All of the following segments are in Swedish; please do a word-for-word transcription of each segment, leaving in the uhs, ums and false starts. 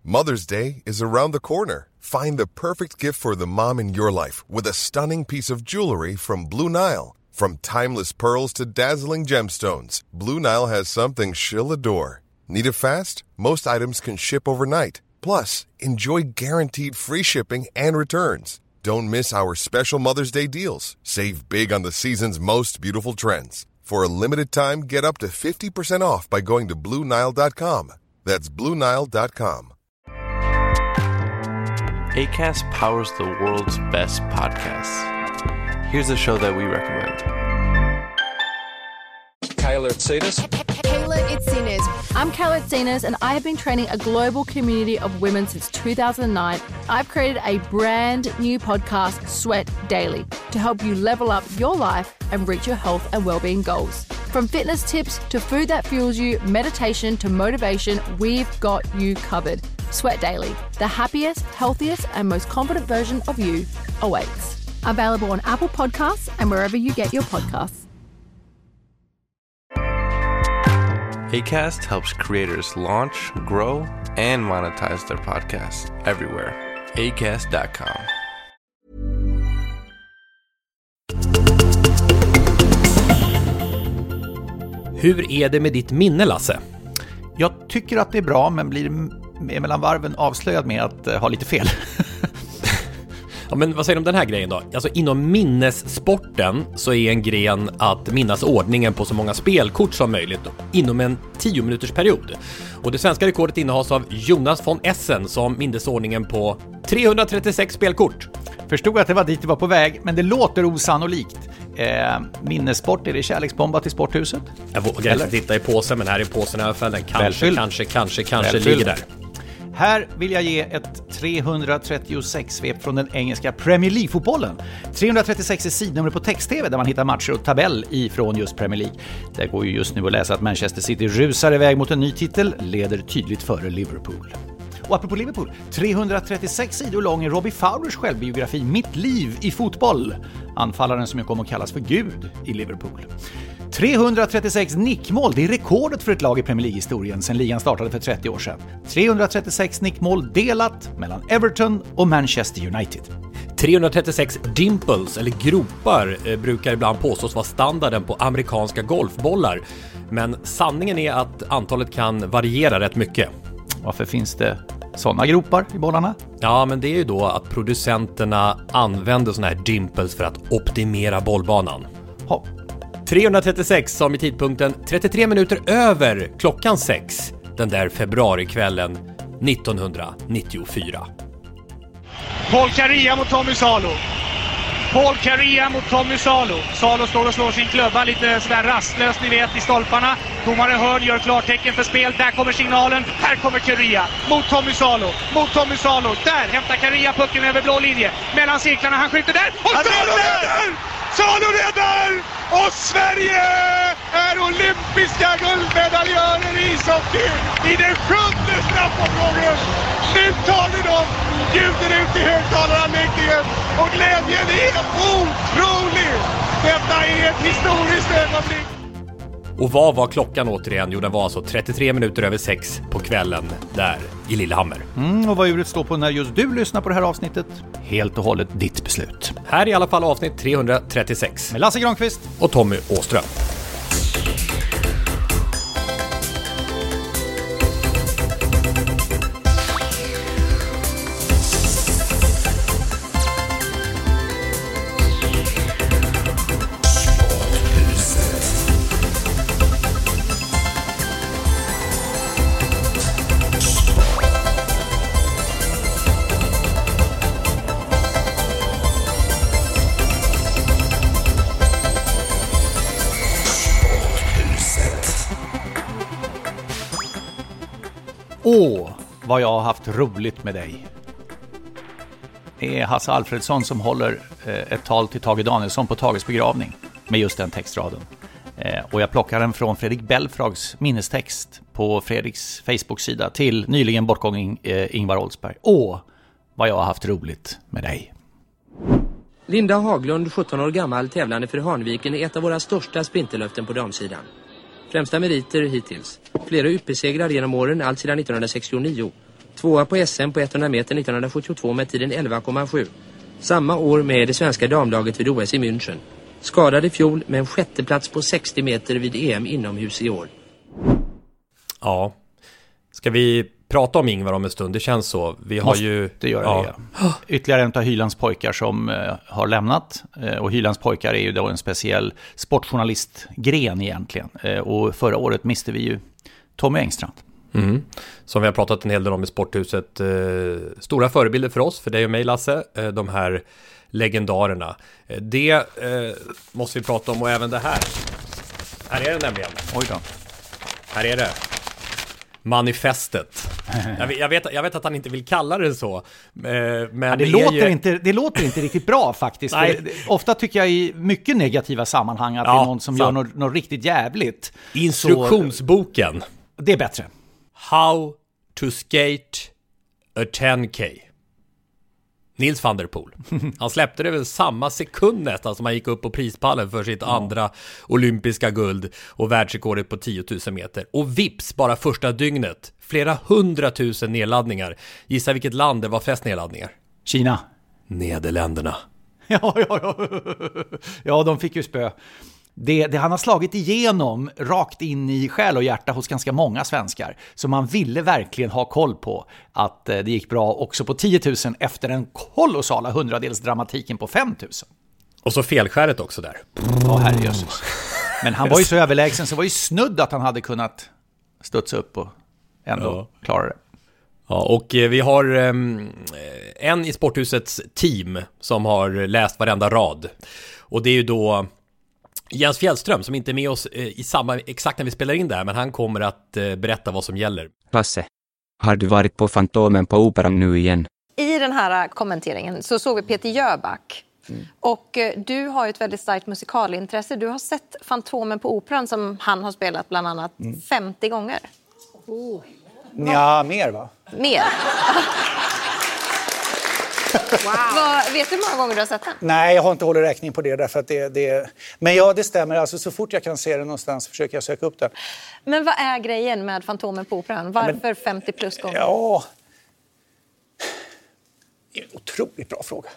Mother's Day is around the corner. Find the perfect gift for the mom in your life with a stunning piece of jewelry from Blue Nile. From timeless pearls to dazzling gemstones, Blue Nile has something she'll adore. Need it fast? Most items can ship overnight. Plus, enjoy guaranteed free shipping and returns. Don't miss our special Mother's Day deals. Save big on the season's most beautiful trends. For a limited time, get up to fifty percent off by going to Blue Nile dot com. That's Blue Nile dot com. Acast powers the world's best podcasts. Here's a show that we recommend. Kayla Itsinas. Kayla Itsinas. I'm Kayla Itsinas, and I have been training a global community of women since two thousand nine. I've created a brand new podcast, Sweat Daily, to help you level up your life and reach your health and well-being goals. From fitness tips to food that fuels you, meditation to motivation, we've got you covered. Sweat Daily, the happiest, healthiest, and most confident version of you awaits. Available on Apple Podcasts and wherever you get your podcasts. Acast helps creators launch, grow, and monetize their podcasts everywhere. Acast dot com. Hur är det med ditt minne, Lasse? Jag tycker att det är bra, men blir mellan varven avslöjad med att uh, ha lite fel. Ja, men vad säger du om den här grejen då? Alltså inom minnessporten så är en gren att minnas ordningen på så många spelkort som möjligt inom en tio minuters period. Och det svenska rekordet innehas av Jonas von Essen som mindes ordningen på trehundratrettiosex spelkort. Förstod att det var dit det var på väg, men det låter osannolikt. Eh, minnessport, är det kärleksbomba till sporthuset? Jag vågar inte titta i påsen, men här är påsen i alla fall. Den kanske, Välfylld. kanske, kanske, kanske Välfylld. ligger där. Här vill jag ge ett trehundratrettiosex-svep från den engelska Premier League-fotbollen. trehundratrettiosex är sidnummer på text-tv där man hittar matcher och tabell ifrån just Premier League. Det går ju just nu att läsa att Manchester City rusar iväg mot en ny titel, leder tydligt före Liverpool. Och apropå Liverpool, trehundratrettiosex sidor lång är Robbie Fowlers självbiografi Mitt liv i fotboll. Anfallaren som jag kommer att kallas för Gud i Liverpool. trehundratrettiosex nickmål, det är rekordet för ett lag i Premier League-historien sedan ligan startade för trettio år sedan. trehundratrettiosex nickmål delat mellan Everton och Manchester United. trehundratrettiosex dimples, eller gropar, eh, brukar ibland påstås vara standarden på amerikanska golfbollar. Men sanningen är att antalet kan variera rätt mycket. Varför finns det sådana gropar i bollarna? Ja, men det är ju då att producenterna använder såna här dimples för att optimera bollbanan. Ha. trehundratrettiosex som i tidpunkten trettiotre minuter över klockan sex den där februarikvällen nittonhundranittiofyra. Paul Kariya mot Tommy Salo. Paul Kariya mot Tommy Salo. Salo står och slår sin klubba lite sådär rastlöst, ni vet, i stolparna. Domare Hörn gör klartecken för spel. Där kommer signalen. Här kommer Kariya mot Tommy Salo. Mot Tommy Salo. Där hämtar Kariya pucken över blå linje. Mellan cirklarna, han skjuter där. Och Salo räddar! Salo räddar! Och Sverige är olympiska guldmedaljörer i ishockey i den sjunde straffomgången. Nu tar vi dem, bjuder ut i högtalaranläggningen och glädjen är otrolig. Detta är ett historiskt ögonblick. Och vad var klockan återigen? Jo, den var alltså trettiotre minuter över sex på kvällen där i Lillehammer. Mm, och vad djuret står på när just du lyssnar på det här avsnittet? Helt och hållet ditt beslut. Här är i alla fall avsnitt trehundratrettiosex. Med Lasse Granqvist och Tommy Åström. Åh, vad jag har haft roligt med dig. Det är Hasse Alfredsson som håller ett tal till Tage Danielsson på Tages begravning med just den textraden. Och jag plockar den från Fredrik Belfrags minnestext på Fredriks Facebook-sida till nyligen bortgången Ingvar Oldsberg. Åh, vad jag har haft roligt med dig. Linda Haglund, sjutton år gammal, tävlande för Hanviken, är ett av våra största sprinterlöften på damsidan. Främsta meriter hittills. Flera U P-segrar genom åren, allt sedan nittonhundrasextionio. Tvåa på S M på hundra meter nittonhundrasjuttiotvå med tiden elva komma sju. Samma år med det svenska damlaget vid O S i München. Skadad i fjol med en sjätte plats på sextio meter vid E M inomhus i år. Ja, ska vi prata om Ingvar om en stund? Det känns så. Vi har Måste ju... Det göra ja. det. Ytterligare en av Hylands pojkar som uh, har lämnat. Uh, och Hylands pojkar är ju då en speciell sportjournalistgren egentligen. Uh, och förra året miste vi ju Tommy Engstrand. Mm. Som vi har pratat en hel del om i Sporthuset. Uh, stora förebilder för oss, för dig och mig Lasse. Uh, de här legendarerna. Uh, det uh, måste vi prata om, och även det här. Här är det nämligen. Oj då. Här är det. Manifestet. Jag vet, jag, vet, jag vet att han inte vill kalla det så. Men ja, det, det, låter ju... inte, det låter inte riktigt bra faktiskt. För det, ofta tycker jag i mycket negativa sammanhang att ja, det är någon som sant. gör något, något riktigt jävligt. Instruktionsboken. Så, det är bättre. How to skate a ten K. Nils van der Poel. Han släppte det väl samma sekund nästan som han gick upp på prispallen för sitt ja. andra olympiska guld och världsrekordet på tio tusen meter. Och vips, bara första dygnet, flera hundratusen nedladdningar. Gissa vilket land det var flest nedladdningar? Kina. Nederländerna. Ja, ja, ja. Ja, de fick ju spö. Det, det han har slagit igenom rakt in i själ och hjärta hos ganska många svenskar. Så man ville verkligen ha koll på att det gick bra också på tio tusen efter den kolossala hundradels dramatiken på fem tusen. Och så felskäret också där. Ja, herrejösses. Men han var ju så överlägsen så var ju snudd att han hade kunnat studsa upp och ändå ja. klara det. Ja, och vi har um, en i Sporthusets team som har läst varenda rad. Och det är ju då Jens Fjällström som inte är med oss i samma exakt när vi spelar in det här, men han kommer att uh, berätta vad som gäller. Lasse, har du varit på Fantomen på Operan nu igen? I den här kommenteringen så såg vi Peter Jöback. Mm. Och uh, du har ju ett väldigt starkt musikalintresse. Du har sett Fantomen på Operan som han har spelat bland annat mm. femtio gånger. Oh. Ja, mer va? Mer. Wow. Vad, vet du hur många gånger du har sett den? Nej, jag har inte hållit räkning på det därför att det, det... Men ja, det stämmer. Alltså, så fort jag kan se den någonstans försöker jag söka upp den. Men vad är grejen med Fantomen på Operan? Varför Men, femtio plus gånger? Ja... Det är en otroligt bra fråga.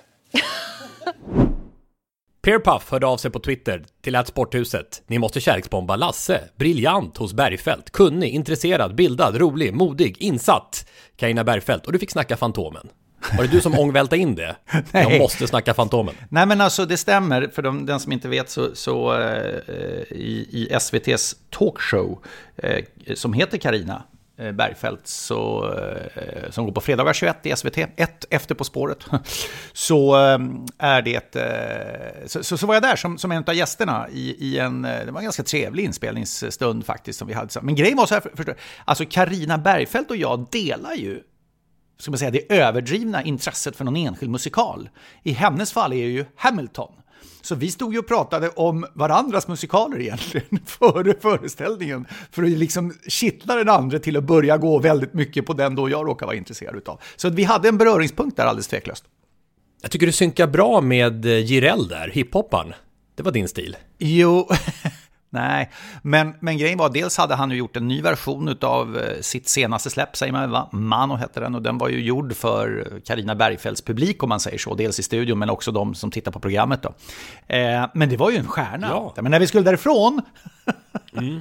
Pierre Puff hörde av sig på Twitter till att Sporthuset. Ni måste kärleksbomba Lasse. Briljant hos Bergfeldt. Kunnig, intresserad, bildad, rolig, modig, insatt. Carina Bergfeldt. Och du fick snacka Fantomen. Var det du som ångvälta in det? Nej. Jag måste snacka Fantomen. Nej, men alltså det stämmer. För de, den som inte vet så, så eh, i, i S V T:s talkshow eh, som heter Carina eh, Bergfeldt så, eh, som går på fredagar tjugoett i S V T, ett efter På spåret, så eh, är det eh, så, så, så var jag där som, som en av gästerna i, i en, det var en ganska trevlig inspelningsstund faktiskt som vi hade. Men grejen var så här, förstår, alltså Carina Bergfeldt och jag delar ju, ska man säga, det överdrivna intresset för någon enskild musikal. I hennes fall är det ju Hamilton. Så vi stod ju och pratade om varandras musikaler egentligen före föreställningen för att liksom kittla den andra till att börja gå väldigt mycket på den då jag råkar vara intresserad utav. Så vi hade en beröringspunkt där alldeles tveklöst. Jag tycker du synkar bra med Jireel där, hiphopparen. Det var din stil. Jo... Nej, men, men grejen var, dels hade han ju gjort en ny version av sitt senaste släpp, säger man va? Mano hette den, och den var ju gjord för Carina Bergfeldts publik om man säger så, dels i studion men också de som tittar på programmet då. Eh, men det var ju en stjärna. Ja. Men när vi skulle därifrån mm.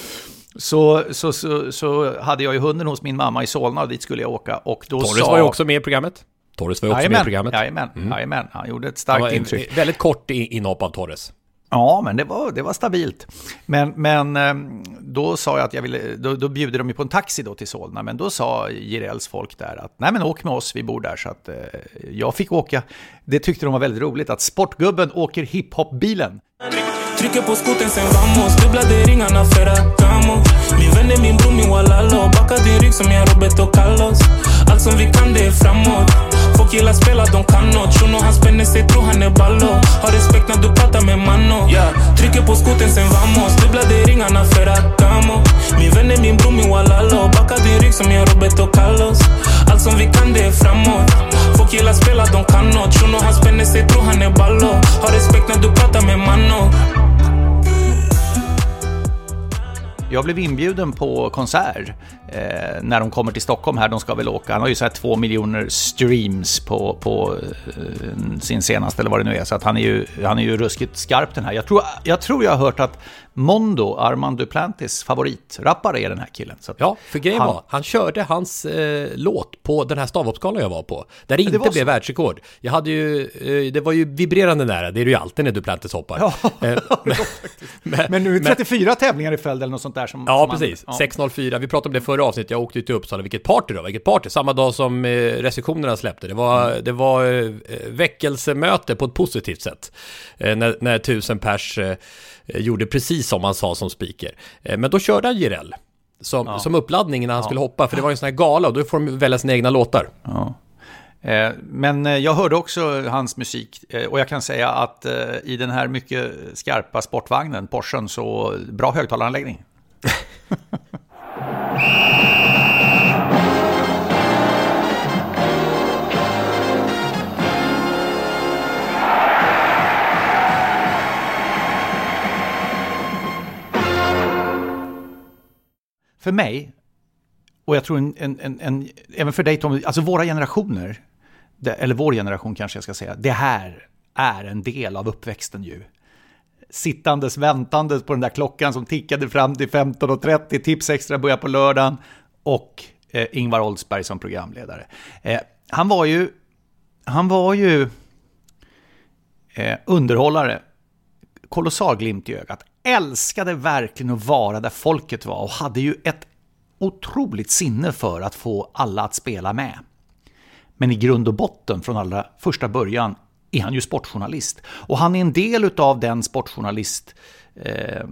så, så, så, så hade jag ju hunden hos min mamma i Solna och dit skulle jag åka. Och då Torres sa... var ju också med i programmet. Torres var ju också jajamän, med i programmet. Jajamän, mm. jajamän, han gjorde ett starkt en, intryck. Väldigt kort inhopp av Torres. Ja, men det var, det var stabilt. Men, men då sa jag att jag ville, då, då bjuder de ju på en taxi då till Solna. Men då sa Jireels folk där att nej men åk med oss, vi bor där. Så att eh, jag fick åka. Det tyckte de var väldigt roligt att sportgubben åker hiphop-bilen. Trycker på skoten sen vamos, dubblade ringarna för att gamo. Min vän är min bror, min walalo. Backa din rygg som jag Roberto Carlos. Allt som vi kan det är framåt. Folk gillar spela, de kan nåt. Shuno han spänner sig, tror han är ballo. Har respekt när du pratar med mano. Yeah. Trycker på skoten sen vamos, dubblade ringarna för att gamo. Min vän är min bror, min walalo. Backa din rygg som jag Roberto Carlos. Allt som vi kan det är framåt. Folk gillar spela, de kan nåt. Shuno han spänner sig, tror han är ballo. Har respekt när du pratar med mano. Jag blev inbjuden på konsert eh, när de kommer till Stockholm här. De ska väl åka. Han har ju så här två miljoner streams på, på eh, sin senaste eller vad det nu är. Så att han är ju, han är ju ruskigt skarp den här. Jag tror jag, tror jag har hört att Mondo, Armand Duplantis favoritrappare är den här killen. Så ja, för grejen han, var, han körde hans eh, låt på den här stavhoppsskalan jag var på. Där det inte det blev så. Världsrekord. Jag hade ju, eh, det var ju vibrerande nära. Det är det ju alltid när Duplantis hoppar. Ja, eh, men, men, men nu är det trettiofyra men, tävlingar i följd eller något sånt där. Som, ja, som precis. Man, ja. sex noll fyra. Vi pratade om det förra avsnittet. Jag åkte till Uppsala. Vilket party då? Vilket party? Samma dag som eh, restriktionerna släppte. Det var, mm. det var eh, väckelsemöte på ett positivt sätt. Eh, när, när tusen pers eh, gjorde precis som han sa som speaker. Eh, men då körde han Jireel som, ja. som uppladdning när han ja. skulle hoppa. För det var ju en sån här gala och då får de välja sina egna låtar. Ja. Eh, men jag hörde också hans musik. Eh, och jag kan säga att eh, i den här mycket skarpa sportvagnen, Porschen, så bra högtalaranläggning. För mig, och jag tror en, en, en, en, även för dig Tom, alltså våra generationer, det, eller vår generation kanske jag ska säga, det här är en del av uppväxten ju. Sittandes, väntandes på den där klockan som tickade fram till femton och trettio, Tips Extra börjar på lördagen och eh, Ingvar Oldsberg som programledare. Eh, han var ju, han var ju eh, underhållare, kolossal glimt i ögat. Älskade verkligen att vara där folket var och hade ju ett otroligt sinne för att få alla att spela med. Men i grund och botten från allra första början är han ju sportjournalist. Och han är en del av den sportjournalist eh,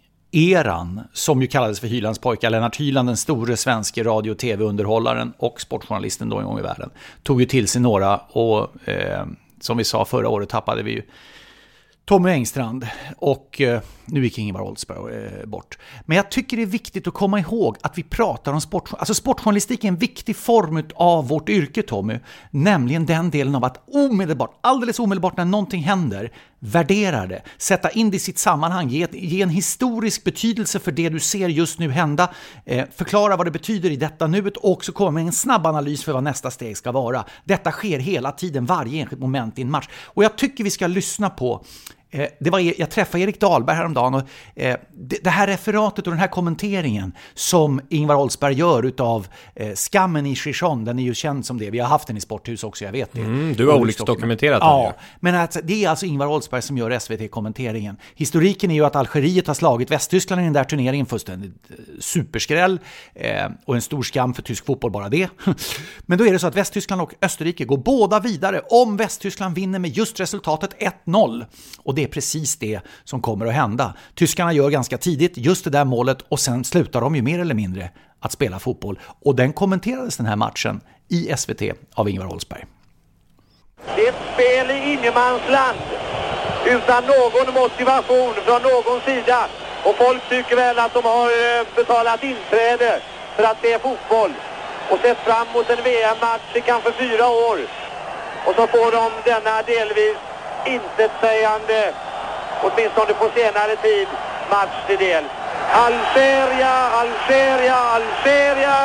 eran som ju kallades för Hylands pojkar. Lennart Hyland, den store svenska radio- och tv-underhållaren och sportjournalisten då en gång i världen, tog ju till sig några och eh, som vi sa förra året tappade vi ju Tommy Engstrand och eh, nu gick Ingvar Oldsberg eh, bort. Men jag tycker det är viktigt att komma ihåg att vi pratar om sport. Alltså sportjournalistik är en viktig form av vårt yrke, Tommy. Nämligen den delen av att omedelbart, alldeles omedelbart när någonting händer, värdera det. Sätta in det i sitt sammanhang. Ge, ge en historisk betydelse för det du ser just nu hända. Eh, förklara vad det betyder i detta nuet och också komma med en snabb analys för vad nästa steg ska vara. Detta sker hela tiden, varje enskilt moment i en match. Och jag tycker vi ska lyssna på Det var, jag träffade Erik Dahlberg häromdagen och eh, det, det här referatet och den här kommenteringen som Ingvar Oldsberg gör utav eh, skammen i Chichon, den är ju känd som det. Vi har haft den i Sporthus också, jag vet det. Mm, du har olika dokumenterat den. Ja, men alltså, det är alltså Ingvar Oldsberg som gör S V T-kommenteringen. Historiken är ju att Algeriet har slagit Västtyskland i den där turneringen, fullständigt superskräll eh, och en stor skam för tysk fotboll, bara det. Men då är det så att Västtyskland och Österrike går båda vidare om Västtyskland vinner med just resultatet ett noll. Och det är precis det som kommer att hända. Tyskarna gör ganska tidigt just det där målet och sen slutar de ju mer eller mindre att spela fotboll. Och den kommenterades den här matchen i S V T av Ingvar Oldsberg. Det är ett spel i ingenmansland utan någon motivation från någon sida. Och folk tycker väl att de har betalat inträde för att det är fotboll. Och sett fram mot en V M-match i kanske fyra år. Och så får de denna delvis intetsägande, åtminstone på senare tid, match till del. Algeria, Algeria, Algeria.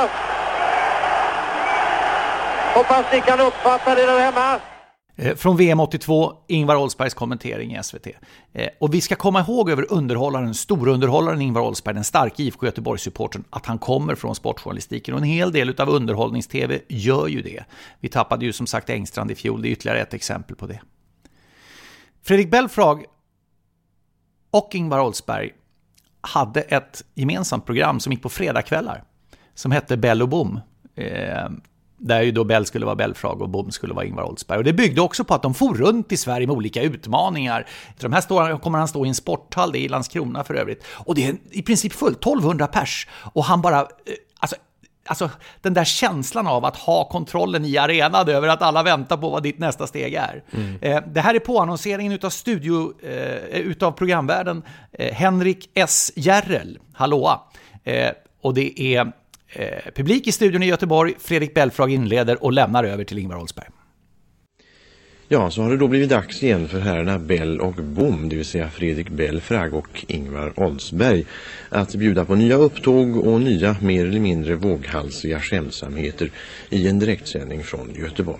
Hoppas ni kan uppfatta det där hemma. Från V M åttiotvå, Ingvar Oldsbergs kommentering i S V T. Och vi ska komma ihåg över underhållaren, storunderhållaren Ingvar Oldsberg, den starka I F K Göteborgs-supporten, att han kommer från sportjournalistiken. Och en hel del av underhållnings-tv gör ju det. Vi tappade ju som sagt Engstrand i fjol, det är ytterligare ett exempel på det. Fredrik Belfrage och Ingvar Oldsberg hade ett gemensamt program som gick på fredagskvällar som hette Bell och Bom. Eh, där ju då Bell skulle vara Belfrage och Bom skulle vara Ingvar Oldsberg. Och det byggde också på att de for runt i Sverige med olika utmaningar. Till de här står, kommer han stå i en sporthall, det är i Landskrona för övrigt. Och det är i princip fullt, tolvhundra pers. Och han bara... Eh, alltså, Alltså den där känslan av att ha kontrollen i arenan över att alla väntar på vad ditt nästa steg är. Mm. Eh, det här är påannonseringen utav studio, eh, utav programvärden eh, Henrik S. Järrel, hallåa. Eh, och det är eh, publik i studion i Göteborg. Fredrik Belfrage inleder och lämnar över till Ingvar Oldsberg. Ja, så har det då blivit dags igen för herrarna Bell och Bom, det vill säga Fredrik Belfrage och Ingvar Oldsberg, att bjuda på nya upptåg och nya mer eller mindre våghalsiga skämsamheter i en direktsändning från Göteborg.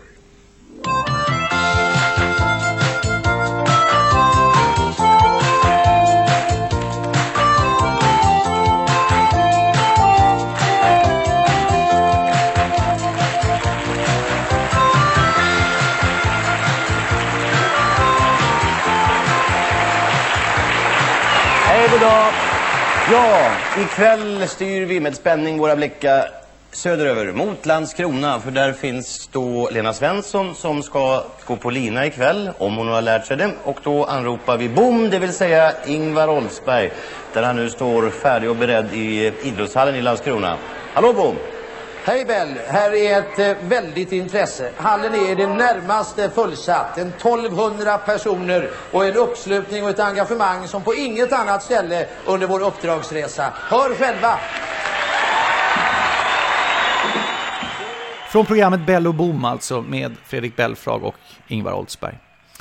Goddag. Ja, ikväll styr vi med spänning våra blickar söderöver mot Landskrona, för där finns då Lena Svensson som ska gå på lina ikväll, om hon har lärt sig det, och då anropar vi Bom, det vill säga Ingvar Oldsberg, där han nu står färdig och beredd i idrottshallen i Landskrona. Hallå Bom! Hej Bell, här är ett eh, väldigt intresse. Hallen är det närmaste fullsatt. En tolvhundra personer och en uppslutning och ett engagemang som på inget annat ställe under vår uppdragsresa. Hör själva! Från programmet Bell och Boom alltså, med Fredrik Belfrage och Ingvar Oldsberg.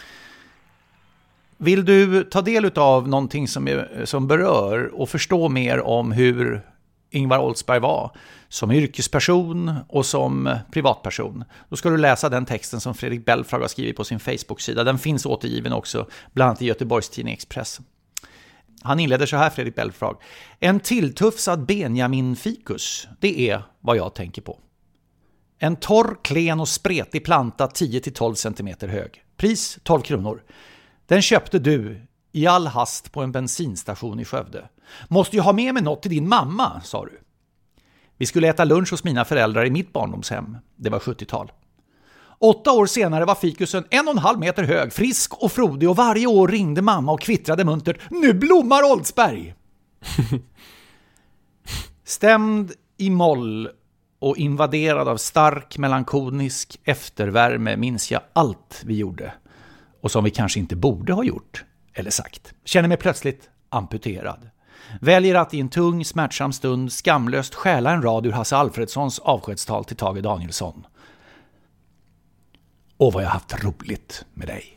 Vill du ta del av någonting som, är, som berör och förstå mer om hur Ingvar Oldsberg var som yrkesperson och som privatperson, då ska du läsa den texten som Fredrik Belfrage har skrivit på sin Facebook-sida. Den finns återgiven också bland annat i Göteborgs tidning Express. Han inleder så här, Fredrik Belfrage: en tilltufsad Benjamin Ficus, det är vad jag tänker på. En torr, klen och spretig planta tio till tolv centimeter hög. Pris tolv kronor. Den köpte du i all hast på en bensinstation i Skövde. Måste ju ha med mig något till din mamma, sa du. Vi skulle äta lunch hos mina föräldrar i mitt barndomshem. Det var sjuttiotal. Åtta år senare var fikusen en och en halv meter hög, frisk och frodig, och varje år ringde mamma och kvittrade muntert: nu blommar Oldsberg! Stämd i moll och invaderad av stark melankonisk eftervärme minns jag allt vi gjorde. Och som vi kanske inte borde ha gjort eller sagt. Känner mig plötsligt amputerad. Väljer att i en tung, smärtsam stund skamlöst stjäla en rad ur Hasse Alfredsons avskedstal till Tage Danielsson. Och vad jag haft roligt med dig.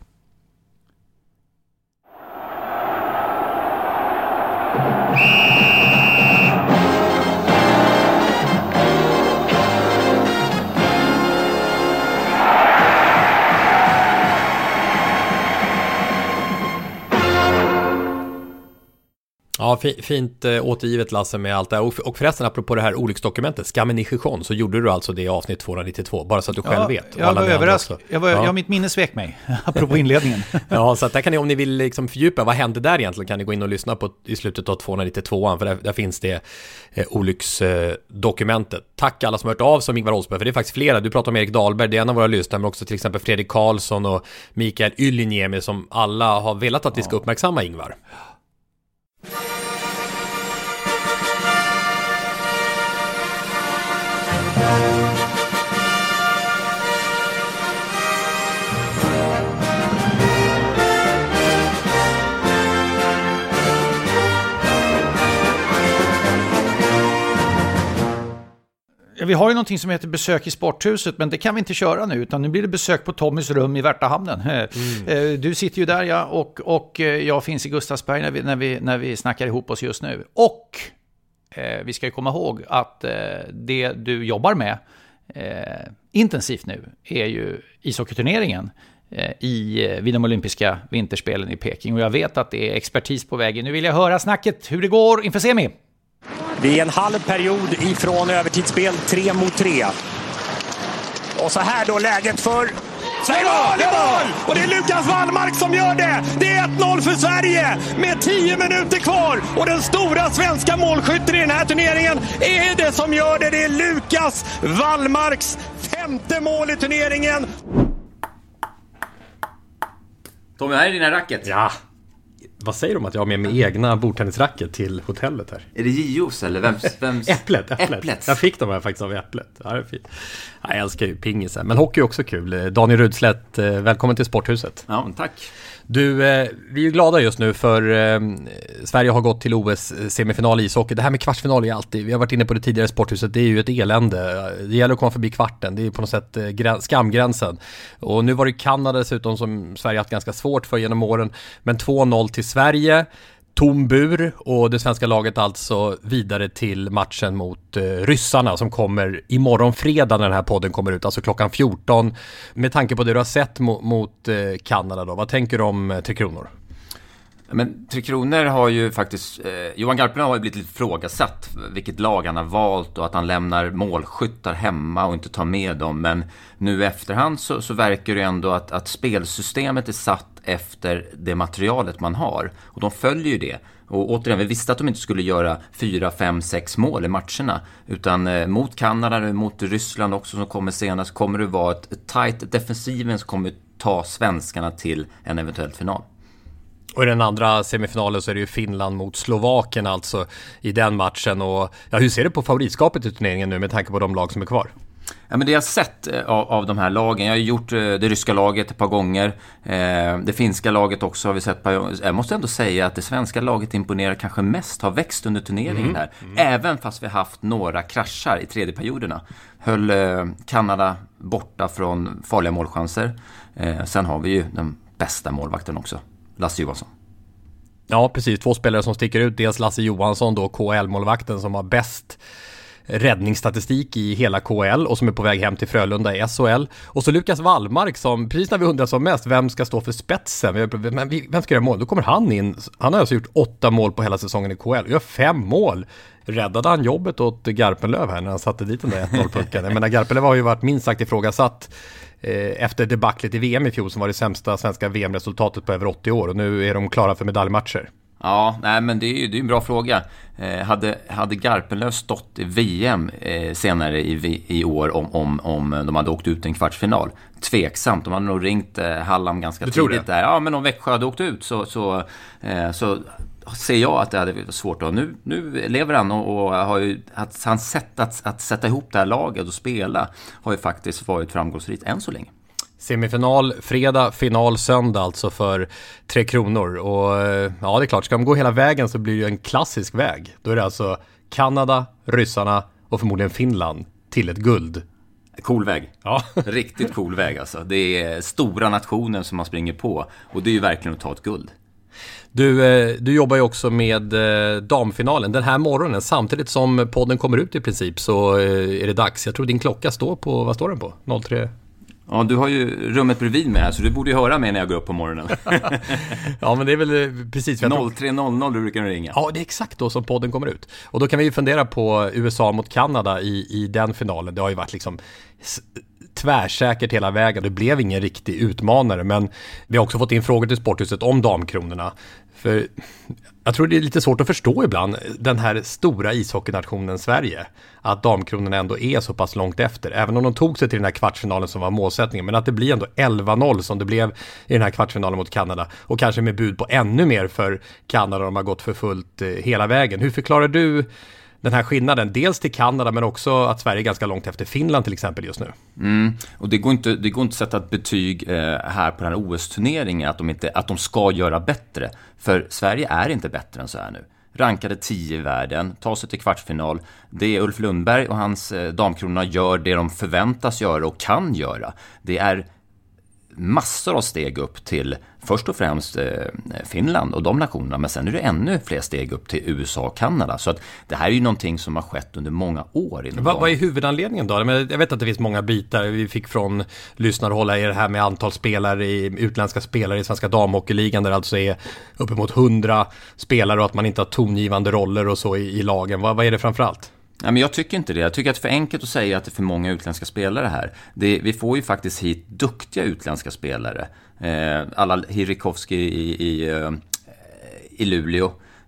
Ja, fint äh, återgivet Lasse med allt det här. Och, och förresten, apropå det här olycksdokumentet, Skammen i Chichon, så gjorde du alltså det i avsnitt tvåhundranittiotvå, bara så att du själv ja, vet. Jag var överraskad. Jag var, ja. ja, mitt minne svek mig, apropå inledningen. Ja, så att där kan ni, om ni vill liksom fördjupa, vad hände där egentligen, kan ni gå in och lyssna på i slutet av tvåhundranittiotvå, för där, där finns det eh, olycksdokumentet. Eh, Tack alla som har hört av som Ingvar Oldsberg, för det är faktiskt flera. Du pratar om Erik Dahlberg, det är en av våra lyssnare, men också till exempel Fredrik Karlsson och Mikael Yliniemi, som alla har velat att vi ska uppmärksamma Ingvar. Vi har ju någonting som heter besök i sporthuset, men det kan vi inte köra nu, utan nu blir det besök på Tommys rum i Värtahamnen. Mm. Du sitter ju där, ja, och, och jag finns i Gustavsberg när vi, när, vi, när vi snackar ihop oss just nu. Och eh, vi ska ju komma ihåg att eh, det du jobbar med eh, intensivt nu är ju ishockeyturneringen eh, i, vid de olympiska vinterspelen i Peking. Och jag vet att det är expertis på vägen. Nu vill jag höra snacket hur det går inför semi. Det är en halv period ifrån övertidsspel, tre mot tre. Och så här då läget för... Sverige mål, det är mål! Och det är Lukas Wallmark som gör det! Det är ett noll för Sverige med tio minuter kvar. Och den stora svenska målskytten i den här turneringen är det som gör det. Det är Lukas Wallmarks femte mål i turneringen. Tommy, här är dina racket. Ja. Vad säger du om att jag har med mig egna bordtennisracket till hotellet här? Är det Gios eller vems? vems? Äpplet, äpplet. Äpplet. Jag fick dem här faktiskt av Äpplet. Ja, det är fint. Ja, jag älskar ju pingis här. Men hockey är också kul. Daniel Rudslätt, välkommen till Sporthuset. Ja, tack. Du, eh, vi är glada just nu för eh, Sverige har gått till O S-semifinal i ishockey. Det här med kvartsfinal är alltid, vi har varit inne på det tidigare Sporthuset, det är ju ett elände. Det gäller att komma förbi kvarten, det är på något sätt eh, grä- skamgränsen. Och nu var det Kanada dessutom som Sverige haft ganska svårt för genom åren. Men två noll till Sverige. Tom bur och det svenska laget alltså vidare till matchen mot eh, ryssarna som kommer imorgon fredag när den här podden kommer ut, alltså klockan fjorton. Med tanke på det du har sett mo- mot eh, Kanada då, vad tänker du om eh, Tre Kronor? Men Tre Kronor har ju faktiskt, eh, Johan Garpenlöv har ju blivit lite frågasatt vilket lag han har valt och att han lämnar målskyttar hemma och inte tar med dem. Men nu efterhand så, så verkar det ändå att, att spelsystemet är satt efter det materialet man har. Och de följer ju det. Och återigen, vi visste att de inte skulle göra fyra, fem, sex mål i matcherna. Utan eh, mot Kanada, mot Ryssland också som kommer senast, kommer det vara ett, ett tight defensiven som kommer ta svenskarna till en eventuell final. Och i den andra semifinalen så är det ju Finland mot Slovakien alltså i den matchen. Och ja, hur ser du på favoritskapet i turneringen nu med tanke på de lag som är kvar? Ja, men det jag har sett av, av de här lagen, jag har gjort det ryska laget ett par gånger, eh, det finska laget också har vi sett par gånger. Jag måste ändå säga att det svenska laget imponerar kanske mest, har växt under turneringen mm. här. Mm. Även fast vi har haft några kraschar i tredje perioderna. Höll eh, Kanada borta från farliga målchanser. Eh, sen har vi ju den bästa målvakten också, Lasse Johansson. Ja, precis. Två spelare som sticker ut. Dels Lasse Johansson, då K H L-målvakten som har bäst räddningsstatistik i hela K H L och som är på väg hem till Frölunda i S H L. Och så Lukas Wallmark som, precis när vi undrar som mest, vem ska stå för spetsen? Vem ska göra mål? Då kommer han in. Han har alltså gjort åtta mål på hela säsongen i K H L. Gör fem mål. Räddade han jobbet åt Garpenlöv här när han satte dit den där ett noll-pucken? Jag menar, Garpenlöv har ju varit minst sagt ifrågasatt eh, efter debaclet i V M i fjol som var det sämsta svenska V M-resultatet på över åttio år. Och nu är de klara för medaljmatcher. Ja, nej, men det är ju det är en bra fråga. Eh, hade, hade Garpenlöv stått i V M eh, senare i, i år om, om, om de hade åkt ut i en kvartsfinal? Tveksamt, de hade nog ringt eh, Hallam ganska tidigt där. Ja, men om Växjö hade åkt ut så, så, eh, så ser jag att det hade varit svårt. Och nu, nu lever han och, och har ju, att, hans sätt att, att sätta ihop det här laget och spela har ju faktiskt varit framgångsrikt än så länge. Semifinal fredag, final söndag alltså för Tre Kronor. Och ja, det är klart, ska de gå hela vägen så blir det ju en klassisk väg. Då är det alltså Kanada, ryssarna och förmodligen Finland till ett guld. Cool väg. Ja. Riktigt cool väg alltså. Det är stora nationer som man springer på och det är ju verkligen att ta ett guld. Du, du jobbar ju också med damfinalen den här morgonen. Samtidigt som podden kommer ut i princip så är det dags. Jag tror din klocka står på, vad står den på? noll tre Ja, du har ju rummet bredvid mig här så du borde ju höra mig när jag går upp på morgonen. Ja, men det är väl precis noll tre noll noll du brukar ringa. Ja, det är exakt då som podden kommer ut. Och då kan vi ju fundera på U S A mot Kanada i, i den finalen. Det har ju varit liksom tvärsäkert hela vägen. Det blev ingen riktig utmanare, men vi har också fått in frågor till Sporthuset om damkronorna. För jag tror det är lite svårt att förstå ibland den här stora ishockeynationen Sverige, att damkronorna ändå är så pass långt efter. Även om de tog sig till den här kvartsfinalen som var målsättningen, men att det blir ändå elva noll som det blev i den här kvartsfinalen mot Kanada. Och kanske med bud på ännu mer för Kanada, de har gått för fullt hela vägen. Hur förklarar du den här skillnaden, dels till Kanada men också att Sverige är ganska långt efter Finland till exempel just nu? Mm. Och det går inte, det går inte att sätta ett betyg eh, här på den här O S-turneringen att de, inte, att de ska göra bättre. För Sverige är inte bättre än så här nu. Rankade tio i världen, tar sig till kvartsfinal. Det är Ulf Lundberg och hans eh, damkronorna gör det de förväntas göra och kan göra. Det är massor av steg upp till först och främst eh, Finland och de nationerna, men sen är det ännu fler steg upp till U S A och Kanada. Så att det här är ju någonting som har skett under många år. Va, vad är huvudanledningen då? Jag vet att det finns många bitar vi fick från lyssnarhåll i det här med antal spelare, i, utländska spelare i svenska damhockeyligan där det alltså är uppemot hundra spelare och att man inte har tongivande roller och så i, i lagen. Va, vad är det framförallt? Ja, men jag tycker inte det. Jag tycker att det är för enkelt att säga att det är för många utländska spelare här. Det, vi får ju faktiskt hit duktiga utländska spelare. Eh, alla Hirikovski i, i, i Luleå.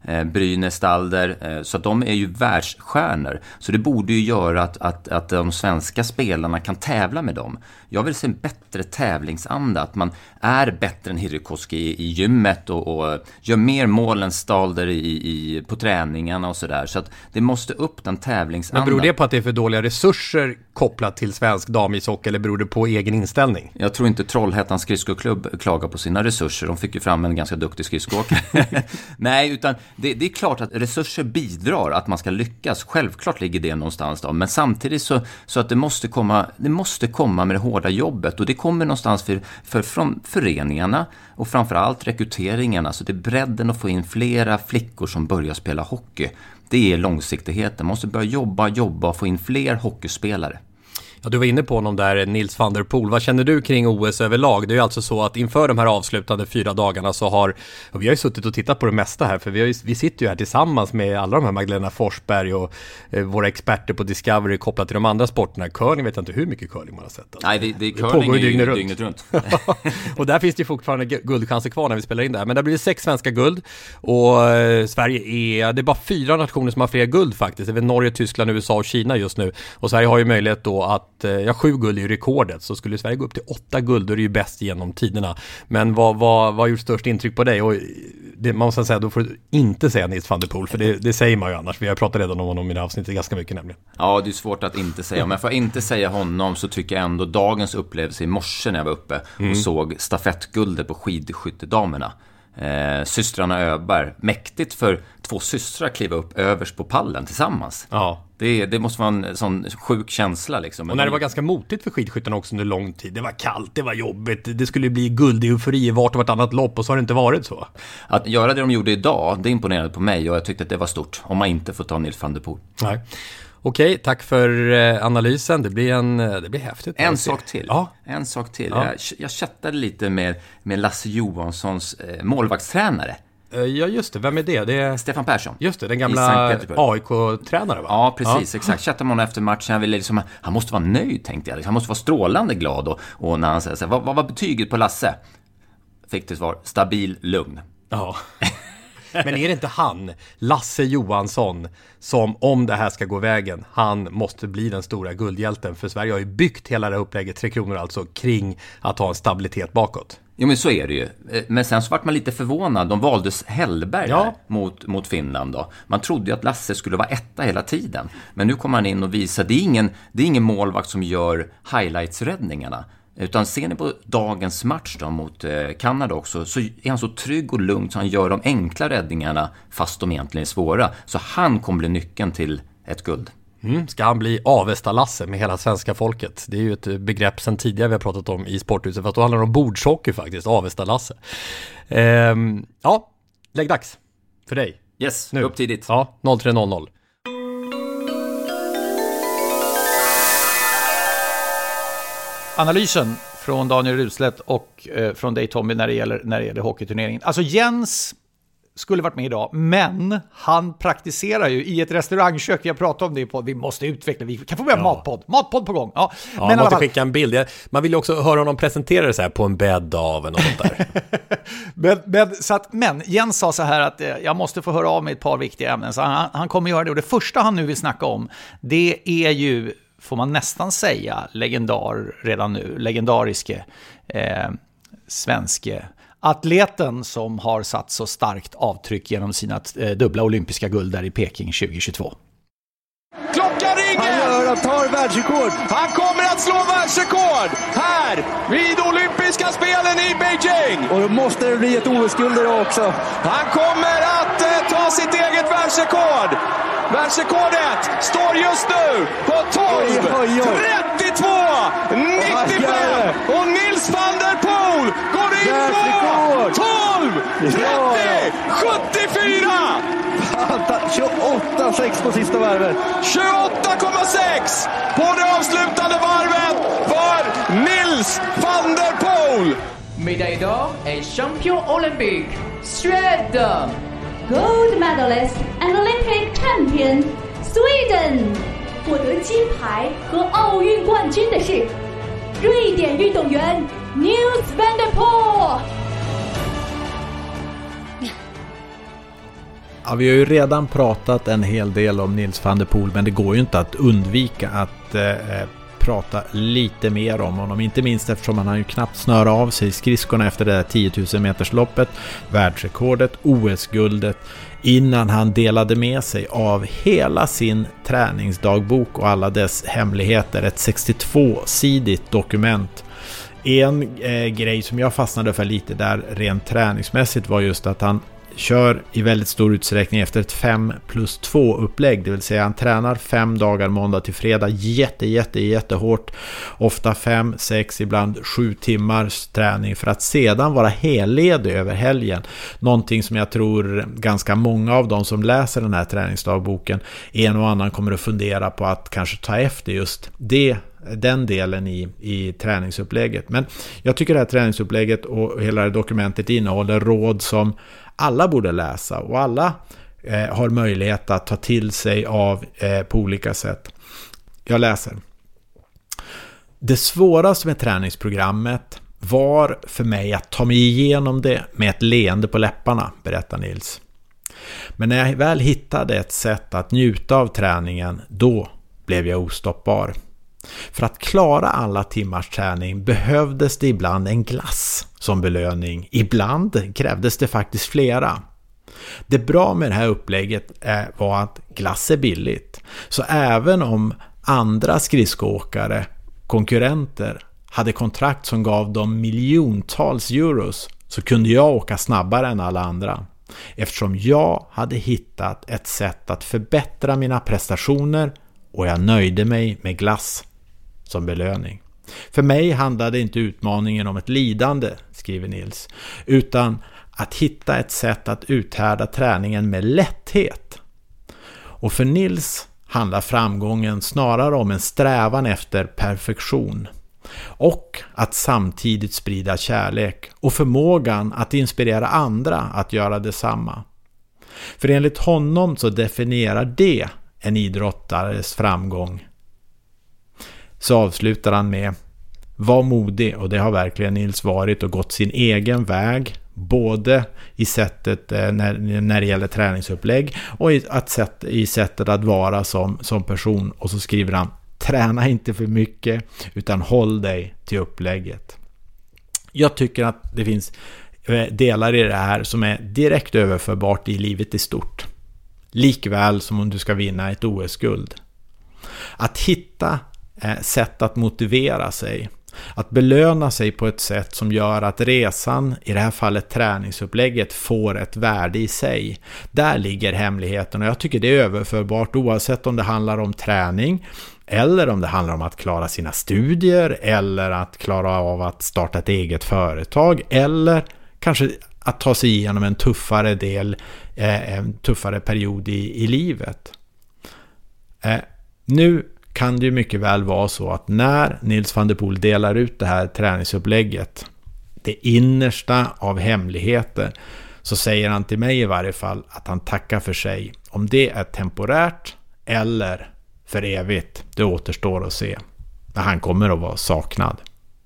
eh, Brynäs, Stalder, eh, så att de är ju världsstjärnor. Så det borde ju göra att, att, att de svenska spelarna kan tävla med dem. Jag vill se en bättre tävlingsanda, att man är bättre än Hirikoski i, i gymmet och, och gör mer mål än Stalder i, i, på träningarna och sådär. Så att det måste upp den tävlingsandan. Men beror det på att det är för dåliga resurser kopplat till svensk damishockey, eller beror det på egen inställning? Jag tror inte Trollhättans skridskoklubb klagar på sina resurser. De fick ju fram en ganska duktig skridskåkare. Nej, utan det, det är klart att resurser bidrar att man ska lyckas. Självklart ligger det någonstans då. Men samtidigt så, så att det måste komma, det måste komma med det hårda jobbet. Och det kommer någonstans för, för, från föreningarna och framförallt rekryteringarna. Så det är bredden att få in flera flickor som börjar spela hockey. Det är långsiktigheten. Man måste börja jobba, jobba och få in fler hockeyspelare. Ja, du var inne på honom där, Nils van der Poel. Vad känner du kring O S överlag? Det är ju alltså så att inför de här avslutande fyra dagarna så har, och vi har ju suttit och tittat på det mesta här, för vi, har ju, vi sitter ju här tillsammans med alla de här, Magdalena Forsberg och eh, våra experter på Discovery kopplat till de andra sporterna. Curling, vet jag inte hur mycket curling man har sett. Alltså. Nej, det, det, curling det är ju dygnet runt. Dygnet runt. Och där finns det ju fortfarande guldchanser kvar när vi spelar in det här. Men där blir det sex svenska guld och eh, Sverige är, det är bara fyra nationer som har fler guld faktiskt. Det är väl Norge, Tyskland, U S A och Kina just nu. Och Sverige har ju möjlighet då att ja, sju guld är ju rekordet, så skulle Sverige gå upp till åtta guld, då är det ju bäst genom tiderna. Men vad, vad, vad gjort störst intryck på dig? Och det, man måste säga, då får du inte säga Nils van der Poel, för det, det säger man ju annars. Vi har pratat redan om honom i det avsnittet ganska mycket nämligen. Ja, det är svårt att inte säga. Men för att inte säga honom så tycker jag ändå dagens upplevelse i morse när jag var uppe mm. och såg stafettguldet på skidskyttedamerna. Eh, systrarna Öberg, mäktigt för två systrar kliva upp överst på pallen tillsammans. Ja. Det, det måste vara en sån sjuk känsla liksom. Och när det var ganska motigt för skidskyttarna också under lång tid. Det var kallt, det var jobbigt, det skulle bli guld i eufori i vart och vartannat lopp, och så har det inte varit så. Att göra det de gjorde idag, det imponerade på mig, och jag tyckte att det var stort om man inte får ta Nils van der Poel. Nej. Okej, tack för eh, analysen. Det blir en det blir häftigt. En sak till. Ja. En sak till. Ja. Jag, jag chattade lite med, med Lasse Johanssons eh, målvaktstränare. Ja, just det. Vem är det? Det är Stefan Persson. Just det, den gamla A I K-tränare, va? Ja, precis. Ja. Exakt. Chattade med honom efter matchen. Han, ville liksom, han måste vara nöjd, tänkte jag. Han måste vara strålande glad. Och, och när han säger så här, vad, vad var betyget på Lasse? Fick det svar, stabil, lugn. Ja. Men är det inte han, Lasse Johansson, som om det här ska gå vägen, han måste bli den stora guldhjälten? För Sverige har ju byggt hela det här upplägget, Tre Kronor alltså, kring att ha en stabilitet bakåt. Jo, men så är det ju. Men sen så vart man lite förvånad. De valdes Hellberg ja. mot, mot Finland då. Man trodde ju att Lasse skulle vara etta hela tiden. Men nu kommer han in och visar, det är ingen, det är ingen målvakt som gör highlights-räddningarna. Utan ser ni på dagens match då mot eh, Kanada också, så är han så trygg och lugn så han gör de enkla räddningarna fast de egentligen är svåra. Så han kommer bli nyckeln till ett guld. Mm, ska han bli Avesta-Lasse med hela svenska folket? Det är ju ett begrepp sedan tidigare vi har pratat om i Sporthuset, för att då handlar det om bordshockey faktiskt, Avesta-Lasse. Ehm, ja, lägg dags för dig. Yes, nu. Upp tidigt. Ja, noll tre noll noll. Analysen från Daniel Ruslet och eh, från dig Tommy när det gäller, när det gäller hockeyturneringen. Alltså Jens skulle varit med idag, men han praktiserar ju i ett restaurangkök. Vi har pratat om det på, vi måste utveckla, vi kan få börja ja. matpodd, matpodd på gång. Ja, ja men man måste skicka en bild. Man vill ju också höra honom presentera det så här på en bädd av något sånt där. men, men, så att, men Jens sa så här att eh, jag måste få höra av mig ett par viktiga ämnen, så han, han kommer göra det. Och det första han nu vill snacka om, det är ju, får man nästan säga, legendar redan nu, legendariske eh, svenske atleten som har satt så starkt avtryck genom sina eh, dubbla olympiska guld där i Peking tjugohundratjugotvå. Klockan ringer! Han gör och tar världsrekord. Han kommer att slå världsrekord här vid olympiska spelen i Beijing. Och då måste det bli ett O S-guld idag också. Han kommer att eh, ta sitt eget världsrekord. Världsrekordet står just nu på tolv trettiotvå nittiofem och Nils van der Poel går in på tolv trettio sjuttiofyra. tjugoåtta sex på sista varvet. tjugoåtta komma sex på det avslutande varvet för Nils van der Poel. Médaille d'or et champion olympique, Suède. Gold medalist and Olympic champion, Sweden. 获得金牌和奥运冠军的是瑞典运动员 Nils van der Poel. Ja, vi har ju redan pratat en hel del om Nils van der Poel, men det går ju inte att undvika att eh, prata lite mer om honom. Inte minst eftersom han har ju knappt snöra av sig skridskorna efter det där tio tusen meters loppet, världsrekordet, O S-guldet, innan han delade med sig av hela sin träningsdagbok och alla dess hemligheter. Ett sextiotvå-sidigt dokument. En eh, grej som jag fastnade för lite där rent träningsmässigt var just att han kör i väldigt stor utsträckning efter ett fem plus två upplägg, det vill säga han tränar fem dagar måndag till fredag jätte jätte jättehårt, ofta fem, sex, ibland sju timmars träning för att sedan vara helledig över helgen. Någonting som jag tror ganska många av de som läser den här träningsdagboken, en och annan kommer att fundera på att kanske ta efter just det, den delen i, i träningsupplägget. Men jag tycker det här träningsupplägget och hela det dokumentet innehåller råd som alla borde läsa och alla eh, har möjlighet att ta till sig av eh, på olika sätt. Jag läser. Det svåraste med träningsprogrammet var för mig att ta mig igenom det med ett leende på läpparna, berättar Nils. Men när jag väl hittade ett sätt att njuta av träningen, då blev jag ostoppbar. För att klara alla timmars träning behövdes det ibland en glass som belöning. Ibland krävdes det faktiskt flera. Det bra med det här upplägget var att glass är billigt. Så även om andra skridskoåkare, konkurrenter, hade kontrakt som gav dem miljontals euros, så kunde jag åka snabbare än alla andra. Eftersom jag hade hittat ett sätt att förbättra mina prestationer och jag nöjde mig med glass som belöning. För mig handlade inte utmaningen om ett lidande, skriver Nils, utan att hitta ett sätt att uthärda träningen med lätthet. Och för Nils handlar framgången snarare om en strävan efter perfektion och att samtidigt sprida kärlek och förmågan att inspirera andra att göra detsamma. För enligt honom så definierar det en idrottares framgång. Så avslutar han med: var modig, och det har verkligen Nils varit, och gått sin egen väg både i sättet när, när det gäller träningsupplägg och i, att sätt, i sättet att vara som, som person. Och så skriver han: träna inte för mycket utan håll dig till upplägget. Jag tycker att det finns delar i det här som är direkt överförbart i livet i stort. Likväl som om du ska vinna ett O S-guld. Att hitta eh, sätt att motivera sig. Att belöna sig på ett sätt som gör att resan, i det här fallet träningsupplägget, får ett värde i sig. Där ligger hemligheten, och jag tycker det är överförbart oavsett om det handlar om träning eller om det handlar om att klara sina studier eller att klara av att starta ett eget företag eller kanske att ta sig igenom en tuffare del, eh, en tuffare period i, i livet. Eh, nu kan det ju mycket väl vara så att när Nils van der Poel delar ut det här träningsupplägget, det innersta av hemligheter, så säger han till mig i varje fall att han tackar för sig. Om det är temporärt eller för evigt, det återstår att se. När han kommer att vara saknad.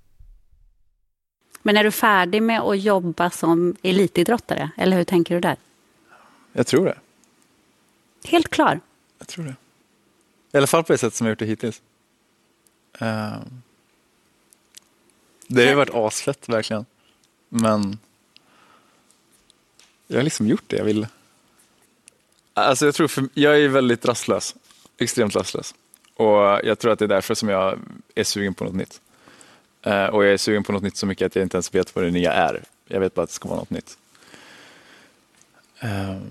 Men är du färdig med att jobba som elitidrottare? Eller hur tänker du där? Jag tror det. Helt klar? Jag tror det. I alla fall på det sätt som jag gjort det hittills. Uh, det har ju varit asfett, verkligen. Men jag har liksom gjort det jag ville. Alltså jag tror, för, jag är väldigt rastlös. Extremt rastlös. Och jag tror att det är därför som jag är sugen på något nytt. Uh, och jag är sugen på något nytt så mycket att jag inte ens vet vad det nya är. Jag vet bara att det ska vara något nytt. Uh,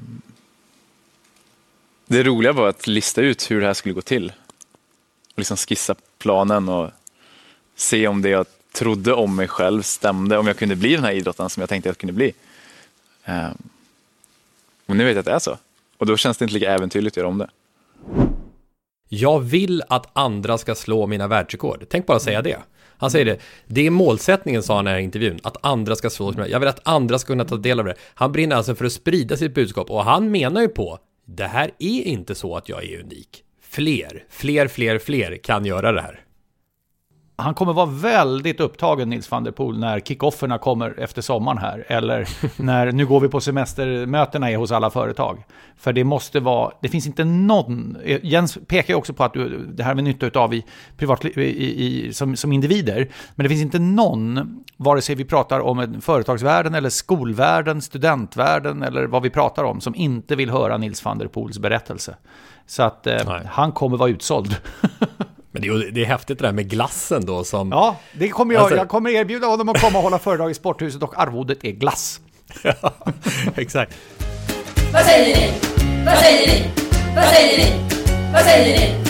det roliga var att lista ut hur det här skulle gå till. Och liksom skissa planen och se om det jag trodde om mig själv stämde. Om jag kunde bli den här idrotten som jag tänkte att jag kunde bli. Uh, och nu vet jag att det är så. Och då känns det inte lika äventyrligt att göra om det. Jag vill att andra ska slå mina världsrekord. Tänk bara säga det. Han säger det. Det är målsättningen, sa han i den här intervjun. Att andra ska slå mina. Jag vill att andra ska kunna ta del av det. Han brinner alltså för att sprida sitt budskap. Och han menar ju på, det här är inte så att jag är unik. Fler, fler, fler, fler kan göra det här. han kommer vara väldigt upptagen, Nils van der Poel, när kickofferna kommer efter sommaren här. Eller när nu går vi på semestermötena är hos alla företag. För det måste vara, det finns inte någon, Jens pekar ju också på att du, det här med nytta av i privat, i, i, som, som individer. Men det finns inte någon, vare sig vi pratar om en företagsvärlden eller skolvärlden, studentvärlden eller vad vi pratar om, som inte vill höra Nils van der Poels berättelse. Så att eh, han kommer vara utsåld. Men det är, det är häftigt det där med glassen då som... Ja, det kommer jag, alltså... jag kommer erbjuda honom att komma och hålla föredrag i Sporthuset och arvodet är glass. Ja, exakt. Vad säger ni? Vad säger ni? Vad säger ni? Vad säger ni?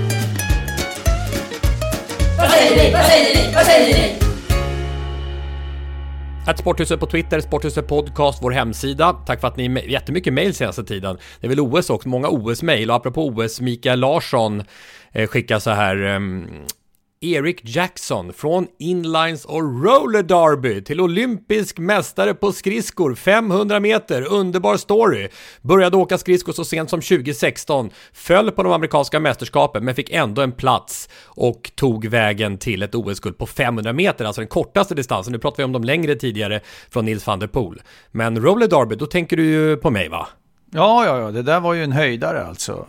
Vad säger ni? Vad säger ni? Vad säger ni? Att Sporthuset på Twitter, Sporthuset podcast, vår hemsida. Tack för att ni är jättemycket mejl senaste tiden. Det är väl O S också, många O S-mejl. Och apropå O S, Mikael Larsson eh, skickar så här... Um, Erik Jackson från inlines och roller derby till olympisk mästare på skridskor, femhundra meter, underbar story. Började åka skridskor så sent som tjugo sexton, föll på de amerikanska mästerskapen men fick ändå en plats och tog vägen till ett O S-guld på femhundra meter, alltså den kortaste distansen. Nu pratar vi om de längre tidigare från Nils van der Poel. Men roller derby, då tänker du ju på mig, va? Ja, ja, ja, det där var ju en höjdare alltså.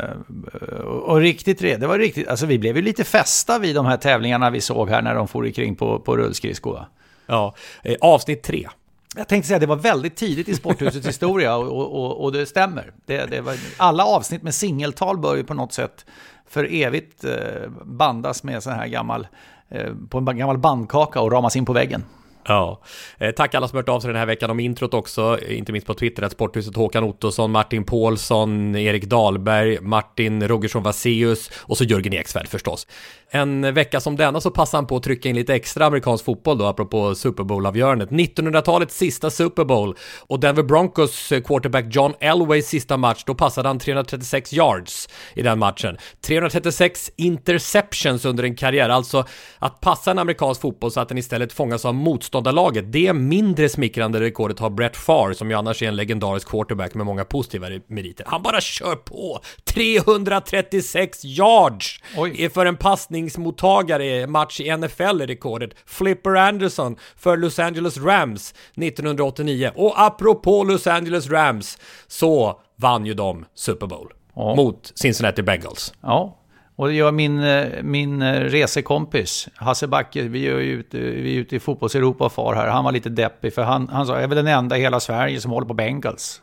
Eh, och, och riktigt, det var riktigt, alltså vi blev ju lite fästa vid de här tävlingarna vi såg här när de for ikring på, på rullskridskor. Ja, eh, avsnitt tre. Jag tänkte säga att det var väldigt tidigt i Sporthusets historia och, och, och det stämmer. Det, det var, alla avsnitt med singeltal bör ju på något sätt för evigt eh, bandas med sån här gammal, eh, på en gammal bandkaka och ramas in på väggen. Ja, eh, tack alla som hört av sig den här veckan om introt också, inte minst på Twitter, att Sporthuset, Håkan Ottosson, Martin Paulsson, Erik Dahlberg, Martin Rogersson Vaseus och så Jörgen Eksvärd förstås. En vecka som denna så passar han på att trycka in lite extra amerikansk fotboll då, apropå Super Bowl-avgörandet. nittonhundratalets sista Super Bowl och Denver Broncos quarterback John Elways sista match, då passade han trehundratrettiosex yards i den matchen. trehundratrettiosex interceptions under en karriär, alltså att passa en amerikansk fotboll så att den istället fångas av motståndarlaget. Det är mindre smickrande rekordet har Brett Favre, som ju annars är en legendarisk quarterback med många positiva meriter. Han bara kör på trehundratrettiosex yards. Oj. För en passningsmottagare match i N F L är rekordet. Flipper Anderson för Los Angeles Rams nittonhundraåttionio. Och apropå Los Angeles Rams så vann ju de Super Bowl ja. mot Cincinnati Bengals. Ja. Och det gör min, min resekompis Hasse Backe, vi är ju ute, vi är ute i fotbolls-Europa och far här. Han var lite deppig för han, han sa, jag är väl den enda i hela Sverige som håller på Bengals.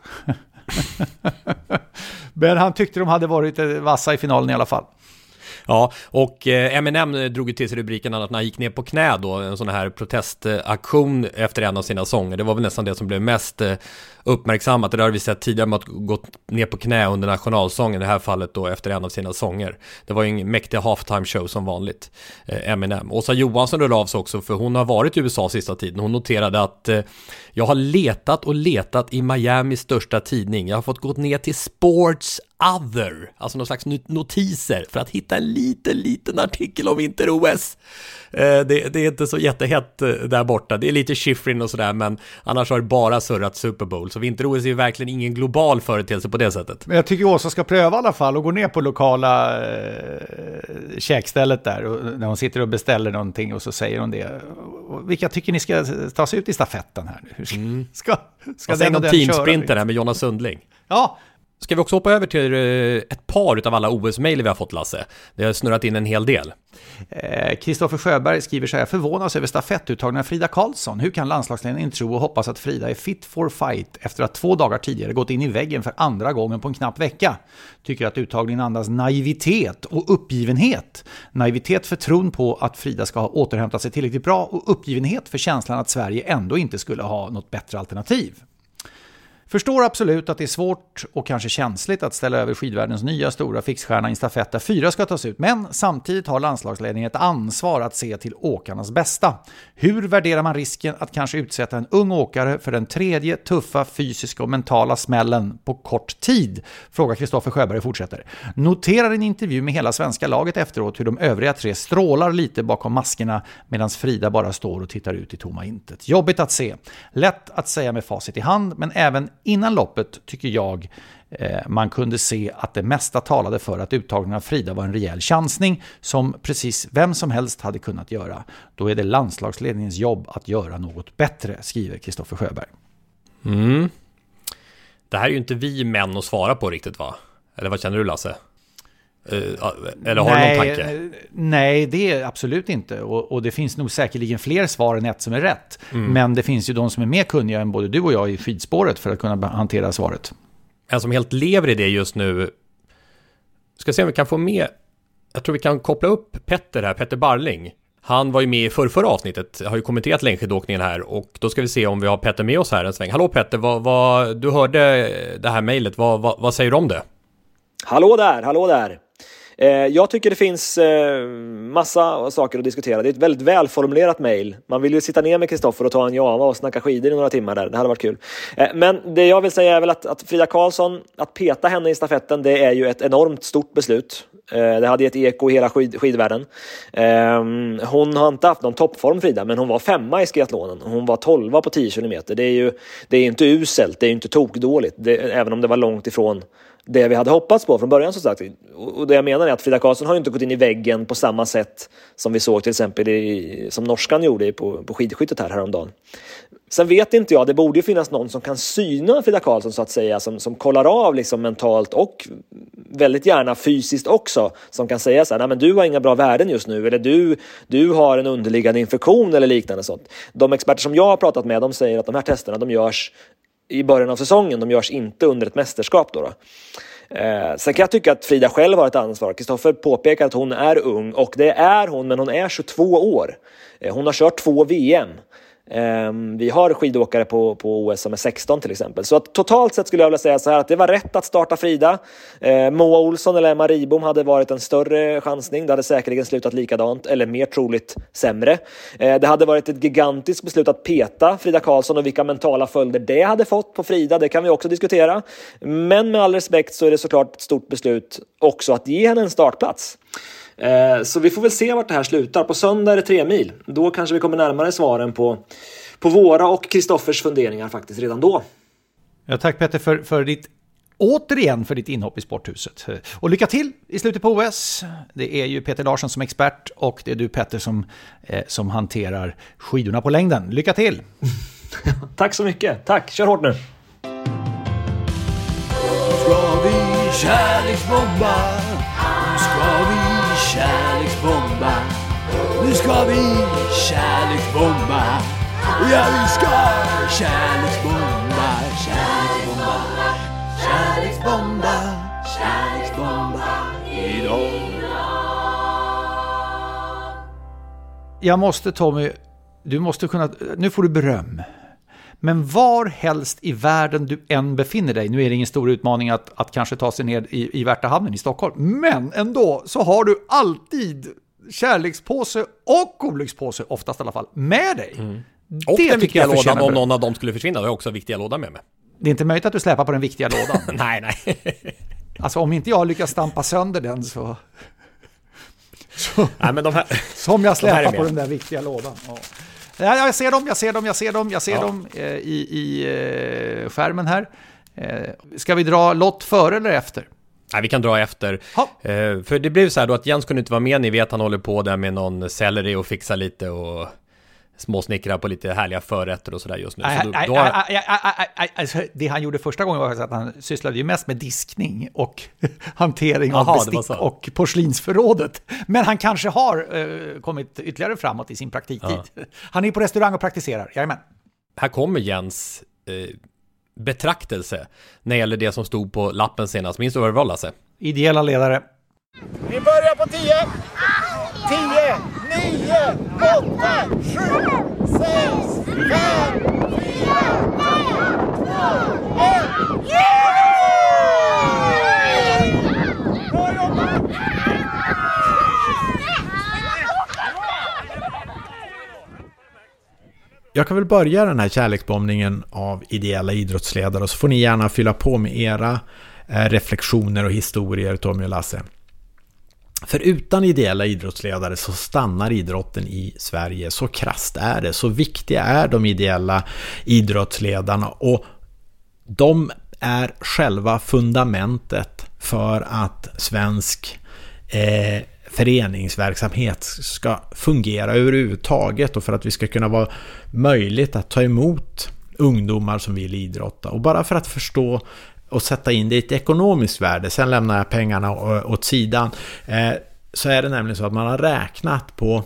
Men han tyckte de hade varit vassa i finalen i alla fall. Ja, och Eminem drog ju till sig rubriken att när han gick ner på knä då, en sån här protestaktion efter en av sina sånger. Det var väl nästan det som blev mest uppmärksammat. Det har vi sett tidigare med att gå ner på knä under nationalsången, i det här fallet då efter en av sina sånger. Det var ju en mäktig halftime show som vanligt, Eminem. Åsa Johansson rör av sig också, för hon har varit i U S A sista tiden. Hon noterade att eh, jag har letat och letat i Miamis största tidning. Jag har fått gå ner till Sports Other, alltså någon slags notiser, för att hitta en liten, liten artikel om vinter-O S. Eh, det, det är inte så jättehett där borta. Det är lite Schifrin och sådär, men annars har det bara surrat Super Bowl. Så vinter-O S är ju verkligen ingen global företeelse på det sättet. Men jag tycker Åsa ska pröva i alla fall och gå ner på lokala eh, käkstället där och, när hon sitter och beställer någonting och så säger hon det. Och vilka tycker ni ska ta sig ut i stafetten här nu? Ska, mm. ska, ska den och den teamsprinten här med Jonas Sundling? Ja. Ska vi också hoppa över till ett par utav alla O S-mejl vi har fått, Lasse? Det har snurrat in en hel del. Kristoffer eh, Sjöberg skriver så här: förvånas över stafettuttagna Frida Karlsson. Hur kan landslagsledningen tro och hoppas att Frida är fit for fight efter att två dagar tidigare gått in i väggen för andra gången på en knapp vecka? Tycker att uttagningen andas naivitet och uppgivenhet. Naivitet för tron på att Frida ska ha återhämtat sig tillräckligt bra och uppgivenhet för känslan att Sverige ändå inte skulle ha något bättre alternativ. Förstår absolut att det är svårt och kanske känsligt att ställa över skidvärldens nya stora fixstjärna i en stafett där fyra ska tas ut, men samtidigt har landslagsledningen ett ansvar att se till åkarnas bästa. Hur värderar man risken att kanske utsätta en ung åkare för den tredje tuffa fysiska och mentala smällen på kort tid? Frågar Kristoffer Sjöberg och fortsätter. Noterar en intervju med hela svenska laget efteråt hur de övriga tre strålar lite bakom maskerna medan Frida bara står och tittar ut i tomma intet. Jobbigt att se. Lätt att säga med facit i hand, men även innan loppet tycker jag eh, man kunde se att det mesta talade för att uttagningen av Frida var en rejäl chansning som precis vem som helst hade kunnat göra. Då är det landslagsledningens jobb att göra något bättre, skriver Kristoffer Sjöberg. Mm. Det här är ju inte vi män att svara på riktigt, va? Eller vad känner du, Lasse? Eller har nej, du någon tanke? Nej, det är absolut inte. Och, och det finns nog säkerligen fler svar än ett som är rätt. Mm. Men det finns ju de som är mer kunniga än både du och jag i skidspåret för att kunna hantera svaret. En som helt lever i det just nu. Ska se om vi kan få med. Jag tror vi kan koppla upp Petter här, Petter Barling. Han var ju med i förra, förra avsnittet, har ju kommenterat längdskidåkningen här, och då ska vi se om vi har Petter med oss här en sväng. Hallå Petter, vad, vad, du hörde det här mejlet, vad, vad, vad säger du om det? Hallå där, hallå där. Eh, jag tycker det finns eh, massa saker att diskutera. Det är ett väldigt välformulerat mejl. Man vill ju sitta ner med Kristoffer och ta en java och snacka skidor i några timmar där. Det hade varit kul. Eh, men det jag vill säga är väl att, att Frida Karlsson, att peta henne i stafetten, det är ju ett enormt stort beslut. Eh, det hade gett eko i hela skid, skidvärlden. Eh, hon har inte haft någon toppform, Frida, men hon var femma i skiathlonen. Hon var tolva på tio kilometer. Det är ju det är inte uselt, det är inte tokdåligt. Det, även om det var långt ifrån det vi hade hoppats på från början, så sagt. Och det jag menar är att Frida Karlsson har ju inte gått in i väggen på samma sätt som vi såg till exempel i, som norskan gjorde på, på skidskyttet här häromdagen. Sen vet inte jag, det borde ju finnas någon som kan syna Frida Karlsson så att säga, som, som kollar av liksom mentalt och väldigt gärna fysiskt också, som kan säga så här: nej men du har inga bra värden just nu, eller du, du har en underliggande infektion eller liknande sånt. De experter som jag har pratat med, de säger att de här testerna, de görs i början av säsongen, de görs inte under ett mästerskap då. då. Eh, sen kan jag tycka att Frida själv har ett ansvar. Kristoffer påpekar att hon är ung, och det är hon, men hon är tjugotvå år. Eh, hon har kört två V M. Eh, vi har skidåkare på, på O S som är sexton till exempel. Så att totalt sett skulle jag vilja säga så här, att det var rätt att starta Frida. Eh, Moa Olsson eller Emma Ribom hade varit en större chansning. Det hade säkerligen slutat likadant, eller mer troligt sämre. Eh, det hade varit ett gigantiskt beslut att peta Frida Karlsson, och vilka mentala följder det hade fått på Frida, det kan vi också diskutera. Men med all respekt så är det såklart ett stort beslut också att ge henne en startplats. Eh, så vi får väl se vart det här slutar. På söndag är det tre mil. Då kanske vi kommer närmare svaren på, på våra och Kristoffers funderingar faktiskt redan då. Ja, tack Petter för, för ditt, återigen för ditt inhopp i sporthuset. Och lycka till i slutet på O S. Det är ju Peter Larsson som expert, och det är du Petter som, eh, som hanterar skidorna på längden. Lycka till! Tack så mycket. Tack, kör hårt nu. Ska vi kärleksbomba? Nu ska vi kärleksbomba. Nu ska vi kärleksbomba. Ja, vi ska kärleksbomba. Kärleksbomba. Kärleksbomba. Kärleksbomba. Idag. Jag måste, Tommy, du måste kunna, nu får du beröm. Men var helst i världen du än befinner dig, nu är det ingen stor utmaning att, att kanske ta sig ner i, i Värtahamnen i Stockholm, men ändå så har du alltid kärlekspåse och olyckspåse, oftast i alla fall, med dig. Mm. Och det den viktiga lådan, om någon av dem skulle försvinna, då har jag också viktiga lådan med mig. Det är inte möjligt att du släpar på den viktiga lådan. nej, nej. Alltså om inte jag lyckas stampa sönder den så... så nej, men de här... som jag släpar de på den där viktiga lådan. Ja. Ja, jag ser dem, jag ser dem, jag ser dem, jag ser ja. dem eh, i, i eh, skärmen här. Eh, ska vi dra lott före eller efter? Nej, vi kan dra efter. Eh, för det blev så här då att Jens kunde inte vara med. Ni vet, han håller på där med någon selleri och fixa lite och småsnickra på lite härliga förrätter och sådär just nu. Så då, då har... alltså, det han gjorde första gången var att han sysslade ju mest med diskning och hantering Aha, av bestick och porslinsförrådet. Men han kanske har uh, kommit ytterligare framåt i sin praktiktid. Ja. Han är på restaurang och praktiserar. Jajamän. Här kommer Jens eh, betraktelse när det gäller det som stod på lappen senast. Minns du vad det var, Lasse? Ideella ledare. Vi börjar på tio. tio, nio, åtta, sju, sex, fem, fyra, tre, två, ett. Bra jobbat! Jag kan väl börja den här kärleksbombningen av ideella idrottsledare, och så får ni gärna fylla på med era eh, reflektioner och historier, Tommy och Lasse. För utan ideella idrottsledare så stannar idrotten i Sverige. Så krasst är det. Så viktiga är de ideella idrottsledarna. Och de är själva fundamentet för att svensk eh, föreningsverksamhet ska fungera överhuvudtaget och för att vi ska kunna vara möjligt att ta emot ungdomar som vill idrotta. Och bara för att förstå och sätta in det i ett ekonomiskt värde, sen lämnar jag pengarna åt sidan, eh, så är det nämligen så att man har räknat på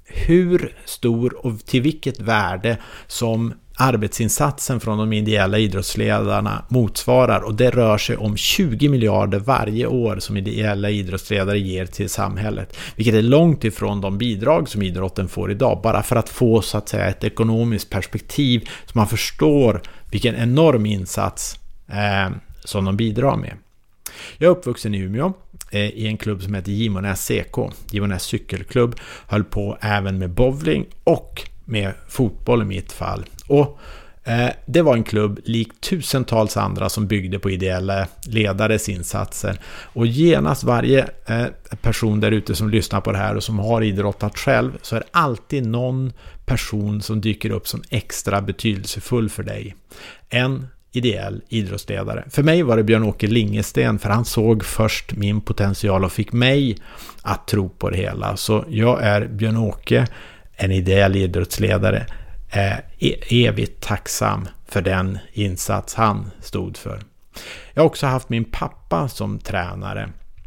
hur stor och till vilket värde som arbetsinsatsen från de ideella idrottsledarna motsvarar, och det rör sig om tjugo miljarder varje år som ideella idrottsledare ger till samhället, vilket är långt ifrån de bidrag som idrotten får idag, bara för att få så att säga ett ekonomiskt perspektiv så man förstår vilken enorm insats eh, som de bidrar med. Jag är uppvuxen i Umeå eh, i en klubb som heter Gimonäs C K. Gimonäs cykelklubb höll på även med bowling och med fotboll i mitt fall. Och eh, det var en klubb likt tusentals andra som byggde på ideella ledares insatser. Och genast varje eh, person där ute som lyssnar på det här och som har idrottat själv, så är det alltid någon person som dyker upp som extra betydelsefull för dig. En ideell idrottsledare. För mig var det Björn-Åke Lingesten, för han såg först min potential och fick mig att tro på det hela. Så jag är Björn-Åke, en ideell idrottsledare, är evigt tacksam för den insats han stod för. Jag har också haft min pappa som tränare.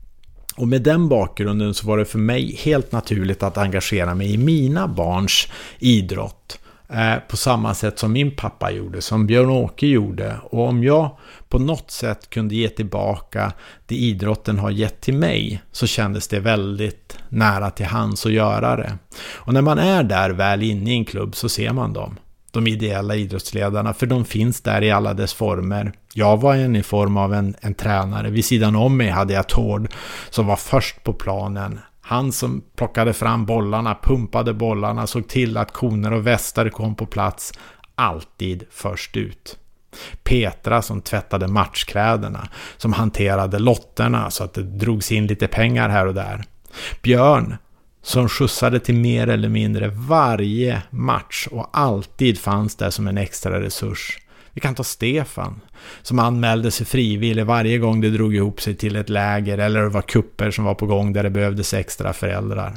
Och med den bakgrunden så var det för mig helt naturligt att engagera mig i mina barns idrott. På samma sätt som min pappa gjorde, som Björn-Åke gjorde. Och om jag på något sätt kunde ge tillbaka det idrotten har gett till mig, så kändes det väldigt nära till hands att göra det. Och när man är där väl inne i en klubb så ser man dem, de ideella idrottsledarna, för de finns där i alla dess former. Jag var en i form av en, en tränare. Vid sidan om mig hade jag Tord som var först på planen. Han som plockade fram bollarna, pumpade bollarna, såg till att koner och västar kom på plats, alltid först ut. Petra som tvättade matchkläderna, som hanterade lotterna så att det drogs in lite pengar här och där. Björn som skjutsade till mer eller mindre varje match och alltid fanns där som en extra resurs. Vi kan ta Stefan som anmälde sig frivillig varje gång det drog ihop sig till ett läger eller det var kupper som var på gång där det behövdes extra föräldrar.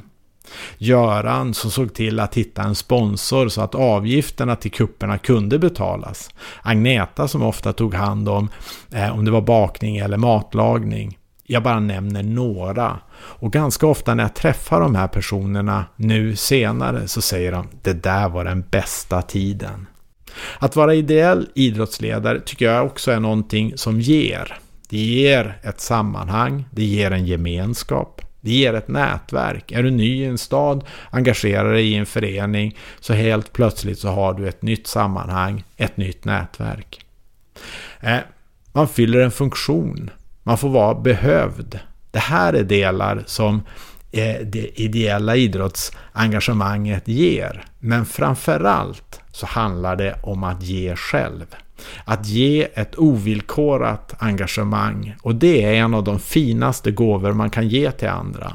Göran som såg till att hitta en sponsor så att avgifterna till kupperna kunde betalas. Agneta som ofta tog hand om eh, om det var bakning eller matlagning. Jag bara nämner några. Och ganska ofta när jag träffar de här personerna nu senare så säger de, det där var den bästa tiden. Att vara ideell idrottsledare tycker jag också är någonting som ger. Det ger ett sammanhang, det ger en gemenskap, det ger ett nätverk. Är du ny i en stad, engagerar dig i en förening, så helt plötsligt så har du ett nytt sammanhang, ett nytt nätverk. Eh, man fyller en funktion, man får vara behövd. Det här är delar som det ideella idrottsengagemanget ger. Men framförallt så handlar det om att ge själv. Att ge ett ovillkorat engagemang. Och det är en av de finaste gåvor man kan ge till andra.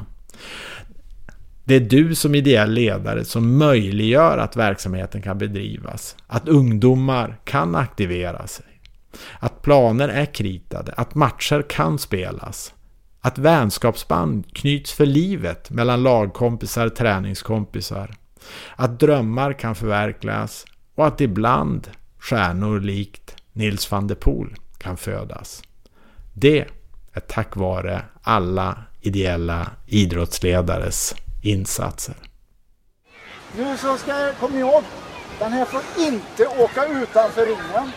Det är du som ideell ledare som möjliggör att verksamheten kan bedrivas. Att ungdomar kan aktivera sig. Att planer är kritade. Att matcher kan spelas. Att vänskapsband knyts för livet mellan lagkompisar och träningskompisar. Att drömmar kan förverkligas och att ibland stjärnor likt Nils van der Poel kan födas. Det är tack vare alla ideella idrottsledares insatser. Nu så ska jag, kom ihåg, den här får inte åka utanför ringen.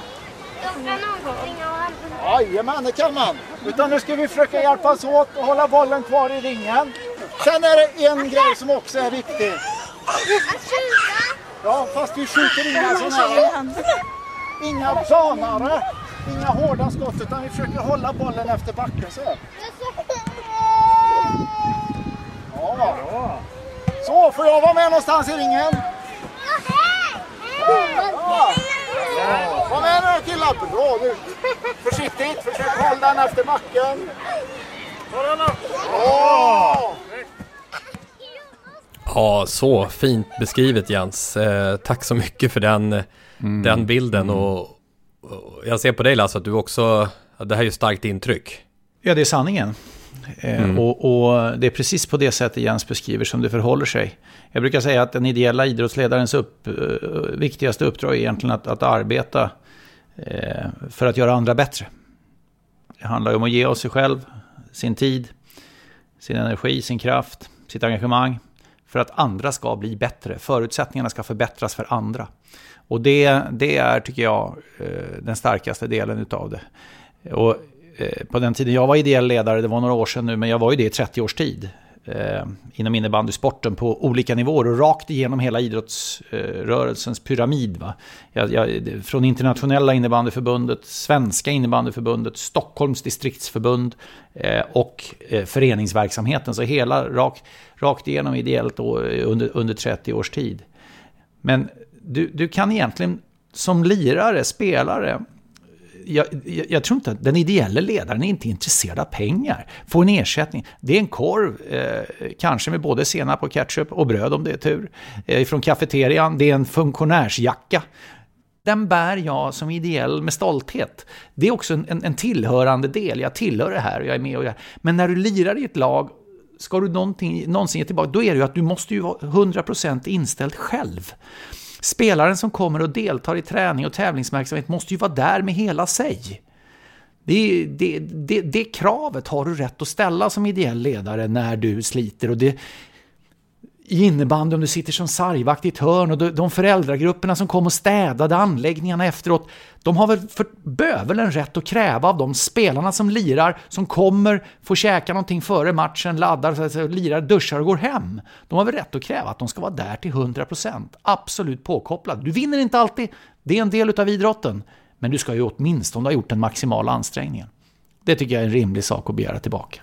Jajamän, det kan man. Utan nu ska vi försöka hjälpas åt och hålla bollen kvar i ringen. Sen är det en grej som också är viktig. Ja, fast vi skjuter inga sådana här. Inga planare, inga hårda skott, utan vi försöker hålla bollen efter backen så. Ja. Så, får jag vara med någonstans i ringen? Ja. Ja. Var med nu killar, bra du. Försiktigt, försök hålla den efter backen. Ja. Ja, så fint beskrivet Jens. Eh, tack så mycket för den, mm. den bilden och, Jag ser på dig, Lasse, att du också, att det här är ju starkt intryck. Ja, det är sanningen. Mm. Eh, och, och det är precis på det sättet Jens beskriver som det förhåller sig. Jag brukar säga att den ideella idrottsledarens upp, uh, viktigaste uppdrag är egentligen att, att arbeta uh, för att göra andra bättre. Det handlar ju om att ge oss sig själv, sin tid, sin energi, sin kraft, sitt engagemang för att andra ska bli bättre. Förutsättningarna ska förbättras för andra. Och det, det är, tycker jag, uh, den starkaste delen utav det. Och på den tiden jag var ideell ledare, det var några år sedan nu, men jag var ju det i trettio års tid eh, inom innebandysporten på olika nivåer och rakt igenom hela idrottsrörelsens pyramid. Va? Jag, jag, från internationella innebandyförbundet, svenska innebandyförbundet, Stockholms distriktsförbund eh, och eh, föreningsverksamheten, så hela rak, rakt igenom ideellt då, under, under trettio års tid. Men du, du kan egentligen som lirare, spelare, Jag, jag, jag tror inte att den ideella ledaren är inte intresserad av pengar. Få en ersättning. Det är en korv, eh, kanske med både senap och ketchup och bröd om det är tur. Eh, från kafeterian, det är en funktionärsjacka. Den bär jag som ideell med stolthet. Det är också en, en, en tillhörande del. Jag tillhör det här och jag är med och jag. Men när du lirar i ett lag, ska du någonting, någonsin ge tillbaka, då är det ju att du måste ju vara hundra procent inställd själv. Spelaren som kommer och deltar i träning och tävlingsverksamhet måste ju vara där med hela sig. Det, det, det, det kravet har du rätt att ställa som ideell ledare när du sliter. Och det, i innebandy, om du sitter som sargvakt i ett hörn och de, de föräldragrupperna som kom och städade anläggningarna efteråt, de har väl för bövelen rätt att kräva av de spelarna som lirar, som kommer, får käka någonting före matchen, laddar, så lirar, duschar och går hem. De har väl rätt att kräva att de ska vara där till hundra procent. Absolut påkopplad. Du vinner inte alltid, det är en del av idrotten, men du ska ju åtminstone ha gjort den maximala ansträngningen. Det tycker jag är en rimlig sak att begära tillbaka.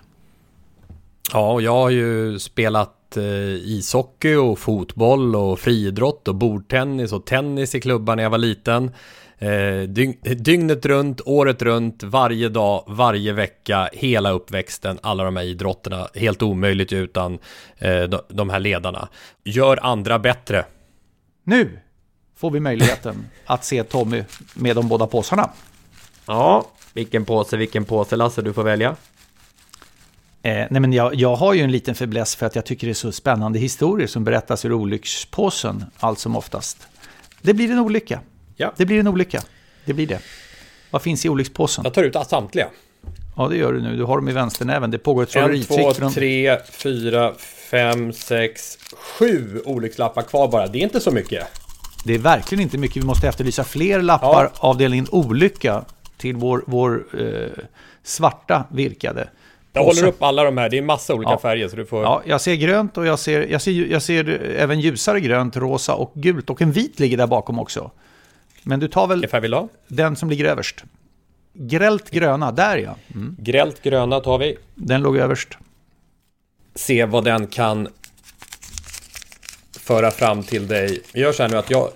Ja, och jag har ju spelat ishockey och fotboll och friidrott och bordtennis och tennis i klubbar när jag var liten. Dygnet runt, året runt, varje dag, varje vecka, hela uppväxten, alla de här idrotterna. Helt omöjligt utan de här ledarna. Gör andra bättre. Nu får vi möjligheten att se Tommy med de båda påsarna. Ja, vilken påse, vilken påse, Lasse, du får välja. Eh, nej men jag, jag har ju en liten fäbless för att jag tycker det är så spännande historier som berättas ur olyckspåsen allt som oftast. Det blir en olycka. Ja. Det blir en olycka. Det blir det. Vad finns i olyckspåsen? Jag tar ut samtliga. Ja, det gör du nu. Du har dem i vänsternäven. Det pågår ett trolleritrick. En, två, tre, fyra, fem, sex, sju olyckslappar kvar bara. Det är inte så mycket. Det är verkligen inte mycket. Vi måste efterlysa fler lappar, ja. Avdelningen olycka till vår, vår eh, svarta virkade. Jag håller upp alla de här, det är massa olika ja. färger så du får... Ja, jag ser grönt och jag ser, jag ser, jag ser även ljusare grönt, rosa och gult och en vit ligger där bakom också. Men du tar väl vill ha? Den som ligger överst. Grällt gröna, där ja. Mm. Grällt gröna tar vi. Den låg överst. Se vad den kan föra fram till dig. Vi gör så här nu att jag...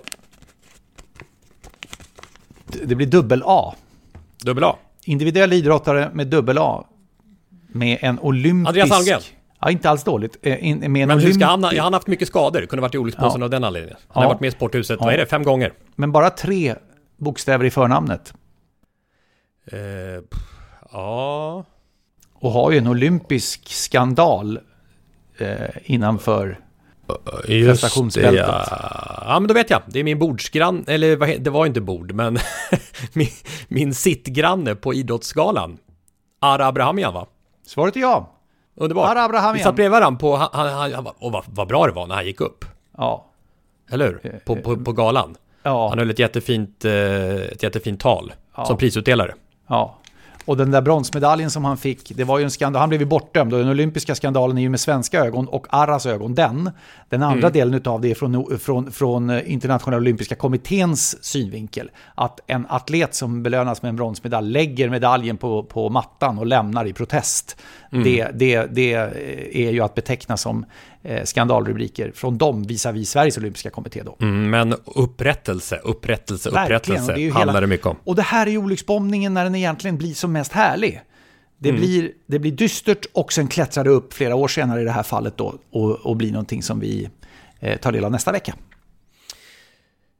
Det blir dubbel A. Dubbel A. Individuell idrottare med dubbel A. Med en olympisk... Andreas Almgren. Ja, inte alls dåligt. Med en Men olympisk... hur ska han, han har haft mycket skador. Kunde varit i olyckspåsen ja. av den anledningen. Han ja. har varit med i Sporthuset, ja. vad är det? Fem gånger. Men bara tre bokstäver i förnamnet. Eh, ja. Och har ju en olympisk skandal eh, innanför Just prestationsbältet. Ja. ja, men då vet jag. Det är min bordsgrann, eller det var inte bord, men min, min sittgranne på idrottsgalan. Ara Abrahamian, va? Svaret är ja. Underbart. Ara Abrahamian. Vi satt bredvid varandra på, han, han, han, och vad, vad bra det var när han gick upp. Ja. Eller hur? På, på, på galan. Ja. Han höll ett jättefint, ett jättefint tal ja. som prisutdelare. Ja. Och den där bronsmedaljen som han fick, det var ju en skandal. Han blev ju bortdömd och den olympiska skandalen är ju med svenska ögon och Arras ögon. Den, den andra mm. delen utav det är från, från, från internationella olympiska kommitténs synvinkel. Att en atlet som belönas med en bronsmedalj lägger medaljen på, på mattan och lämnar i protest. Mm. Det, det, det är ju att beteckna som eh, skandalrubriker från dem visavi Sveriges olympiska kommitté då. Mm, men upprättelse, upprättelse, Verkligen, upprättelse det handlar hela, det mycket om. Och det här är ju olycksbombningen när den egentligen blir som mest härlig. Det, mm. blir, det blir dystert och sen klättrar det upp flera år senare i det här fallet då och, och blir någonting som vi eh, tar del av nästa vecka.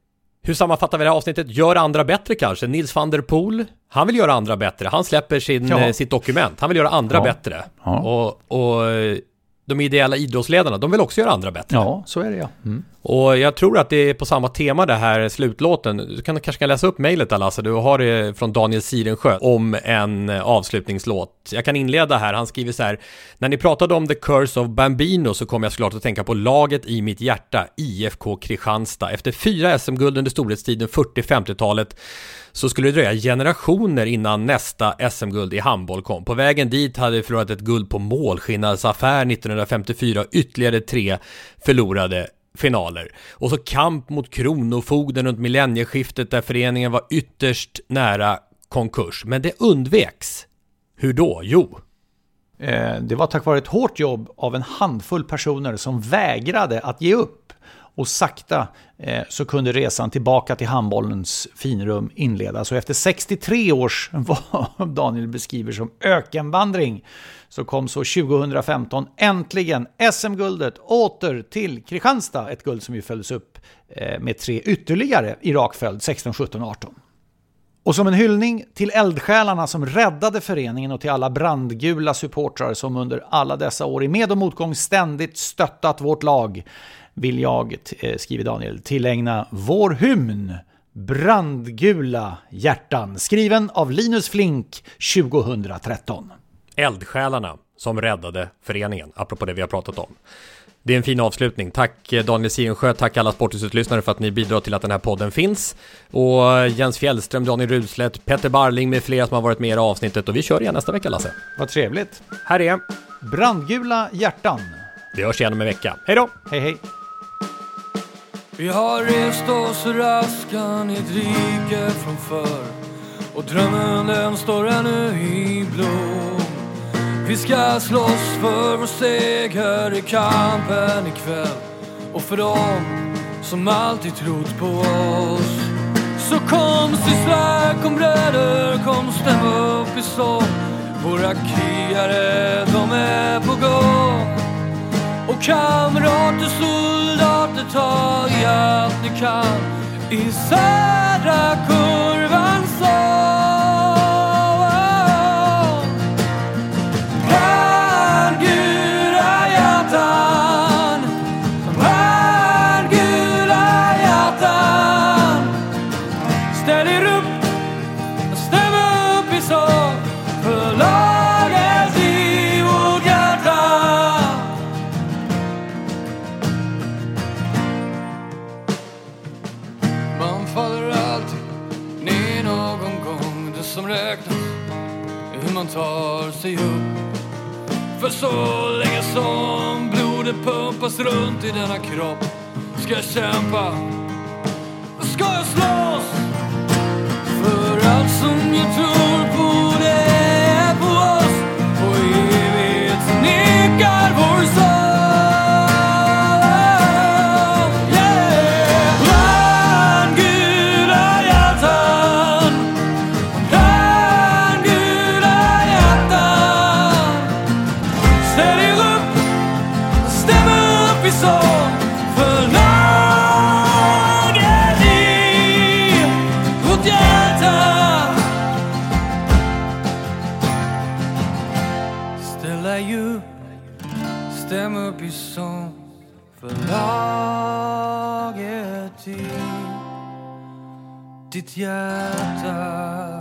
Hur sammanfattar vi det här avsnittet? Gör andra bättre kanske. Nils van der Poel, han vill göra andra bättre. Han släpper sin, Ja. sitt dokument. Han vill göra andra Ja. bättre. Ja. Och, och de ideella idrottsledarna, de vill också göra andra bättre. Ja, så är det ja. Mm. Och jag tror att det är på samma tema det här slutlåten. Du kan, kanske kan läsa upp mejlet där, Lasse. Du har det från Daniel Sirensjö om en avslutningslåt. Jag kan inleda här. Han skriver så här: när ni pratade om The Curse of Bambino så kom jag såklart att tänka på laget i mitt hjärta, I F K Kristianstad. Efter fyra S M-guld under storhetstiden fyrtio-femtiotalet så skulle det dröja generationer innan nästa S M-guld i handboll kom. På vägen dit hade vi förlorat ett guld på målskillnadsaffär nittonhundrafemtiofyra, ytterligare tre förlorade finaler. Och så kamp mot kronofogden runt millennieskiftet där föreningen var ytterst nära konkurs. Men det undveks. Hur då? Jo. Eh, det var tack vare ett hårt jobb av en handfull personer som vägrade att ge upp. Och sakta eh, så kunde resan tillbaka till handbollens finrum inledas. Och efter sextiotre års, vad Daniel beskriver som ökenvandring, så kom så tjugohundrafemton äntligen S M-guldet åter till Kristianstad. Ett guld som ju följdes upp eh, med tre ytterligare i rakföljd sexton, sjutton, arton. Och som en hyllning till eldsjälarna som räddade föreningen och till alla brandgula supportrar som under alla dessa år i med- och motgång ständigt stöttat vårt lag, vill jag, skriver Daniel, tillägna vår hymn Brandgula hjärtan, skriven av Linus Flink tjugohundratretton. Eldsjälarna som räddade föreningen, apropå det vi har pratat om. Det är en fin avslutning. Tack Daniel Sirensjö, tack alla Sporthusutlyssnare för att ni bidrar till att den här podden finns. Och Jens Fjällström, Daniel Rudslätt, Petter Barling med flera som har varit med i avsnittet. Och vi kör igen nästa vecka, Lasse. Vad trevligt. Här är Brandgula hjärtan. Vi hörs igen om en vecka. Hej då! Hej hej! Vi har rest oss ur askan i ett rike från förr, och drömmen den står ännu i blom. Vi ska slåss för vår seger i kampen ikväll, och för dem som alltid trott på oss. Så kom systrar, kom bröder, kom stäm upp i sång. Våra krigare, de är på gång. Och kamrater, soldater, ta i allt ni kan i södra kurvan så. Brandgula hjärtan, brandgula hjärtan. Ställ er upp, stäm upp i sång för laget i vårt hjärta. Man faller alltid ner någon gång. Det som räknas är hur man tar sig upp. För så länge som blodet pumpas runt i denna kropp ska jag kämpa, ska jag slåss för allt som jag tror på. Det är på oss och evigt nickar vår sång. Stäm upp i sång för laget i ditt hjärta.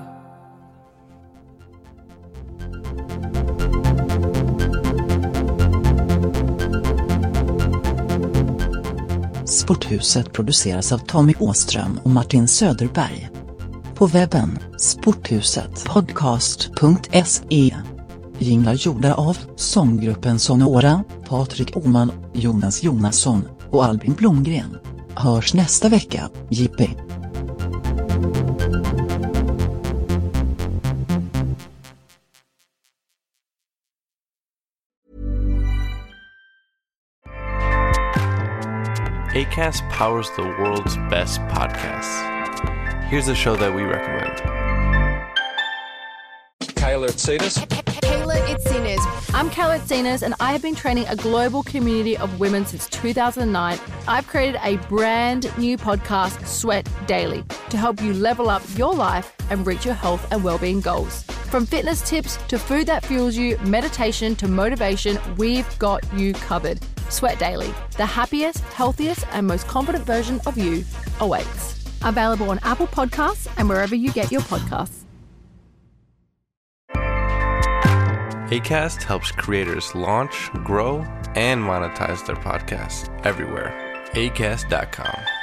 Sporthuset produceras av Tommy Åström och Martin Söderberg. På webben sporthuset podcast punkt se. Jinglar gjorda av sånggruppen Sonora, Patrik Oman, Jonas Jonasson och Albin Blomgren. Hörs nästa vecka, J P. Acast powers the world's best podcasts. Here's a show that we recommend. Kyler Tsadis. Kayla Itzinez. I'm Kayla Zenas, and I have been training a global community of women since two thousand nine. I've created a brand new podcast, Sweat Daily, to help you level up your life and reach your health and well-being goals. From fitness tips to food that fuels you, meditation to motivation, we've got you covered. Sweat Daily, the happiest, healthiest, and most confident version of you awaits. Available on Apple Podcasts and wherever you get your podcasts. Acast helps creators launch, grow, and monetize their podcasts everywhere. acast dot com.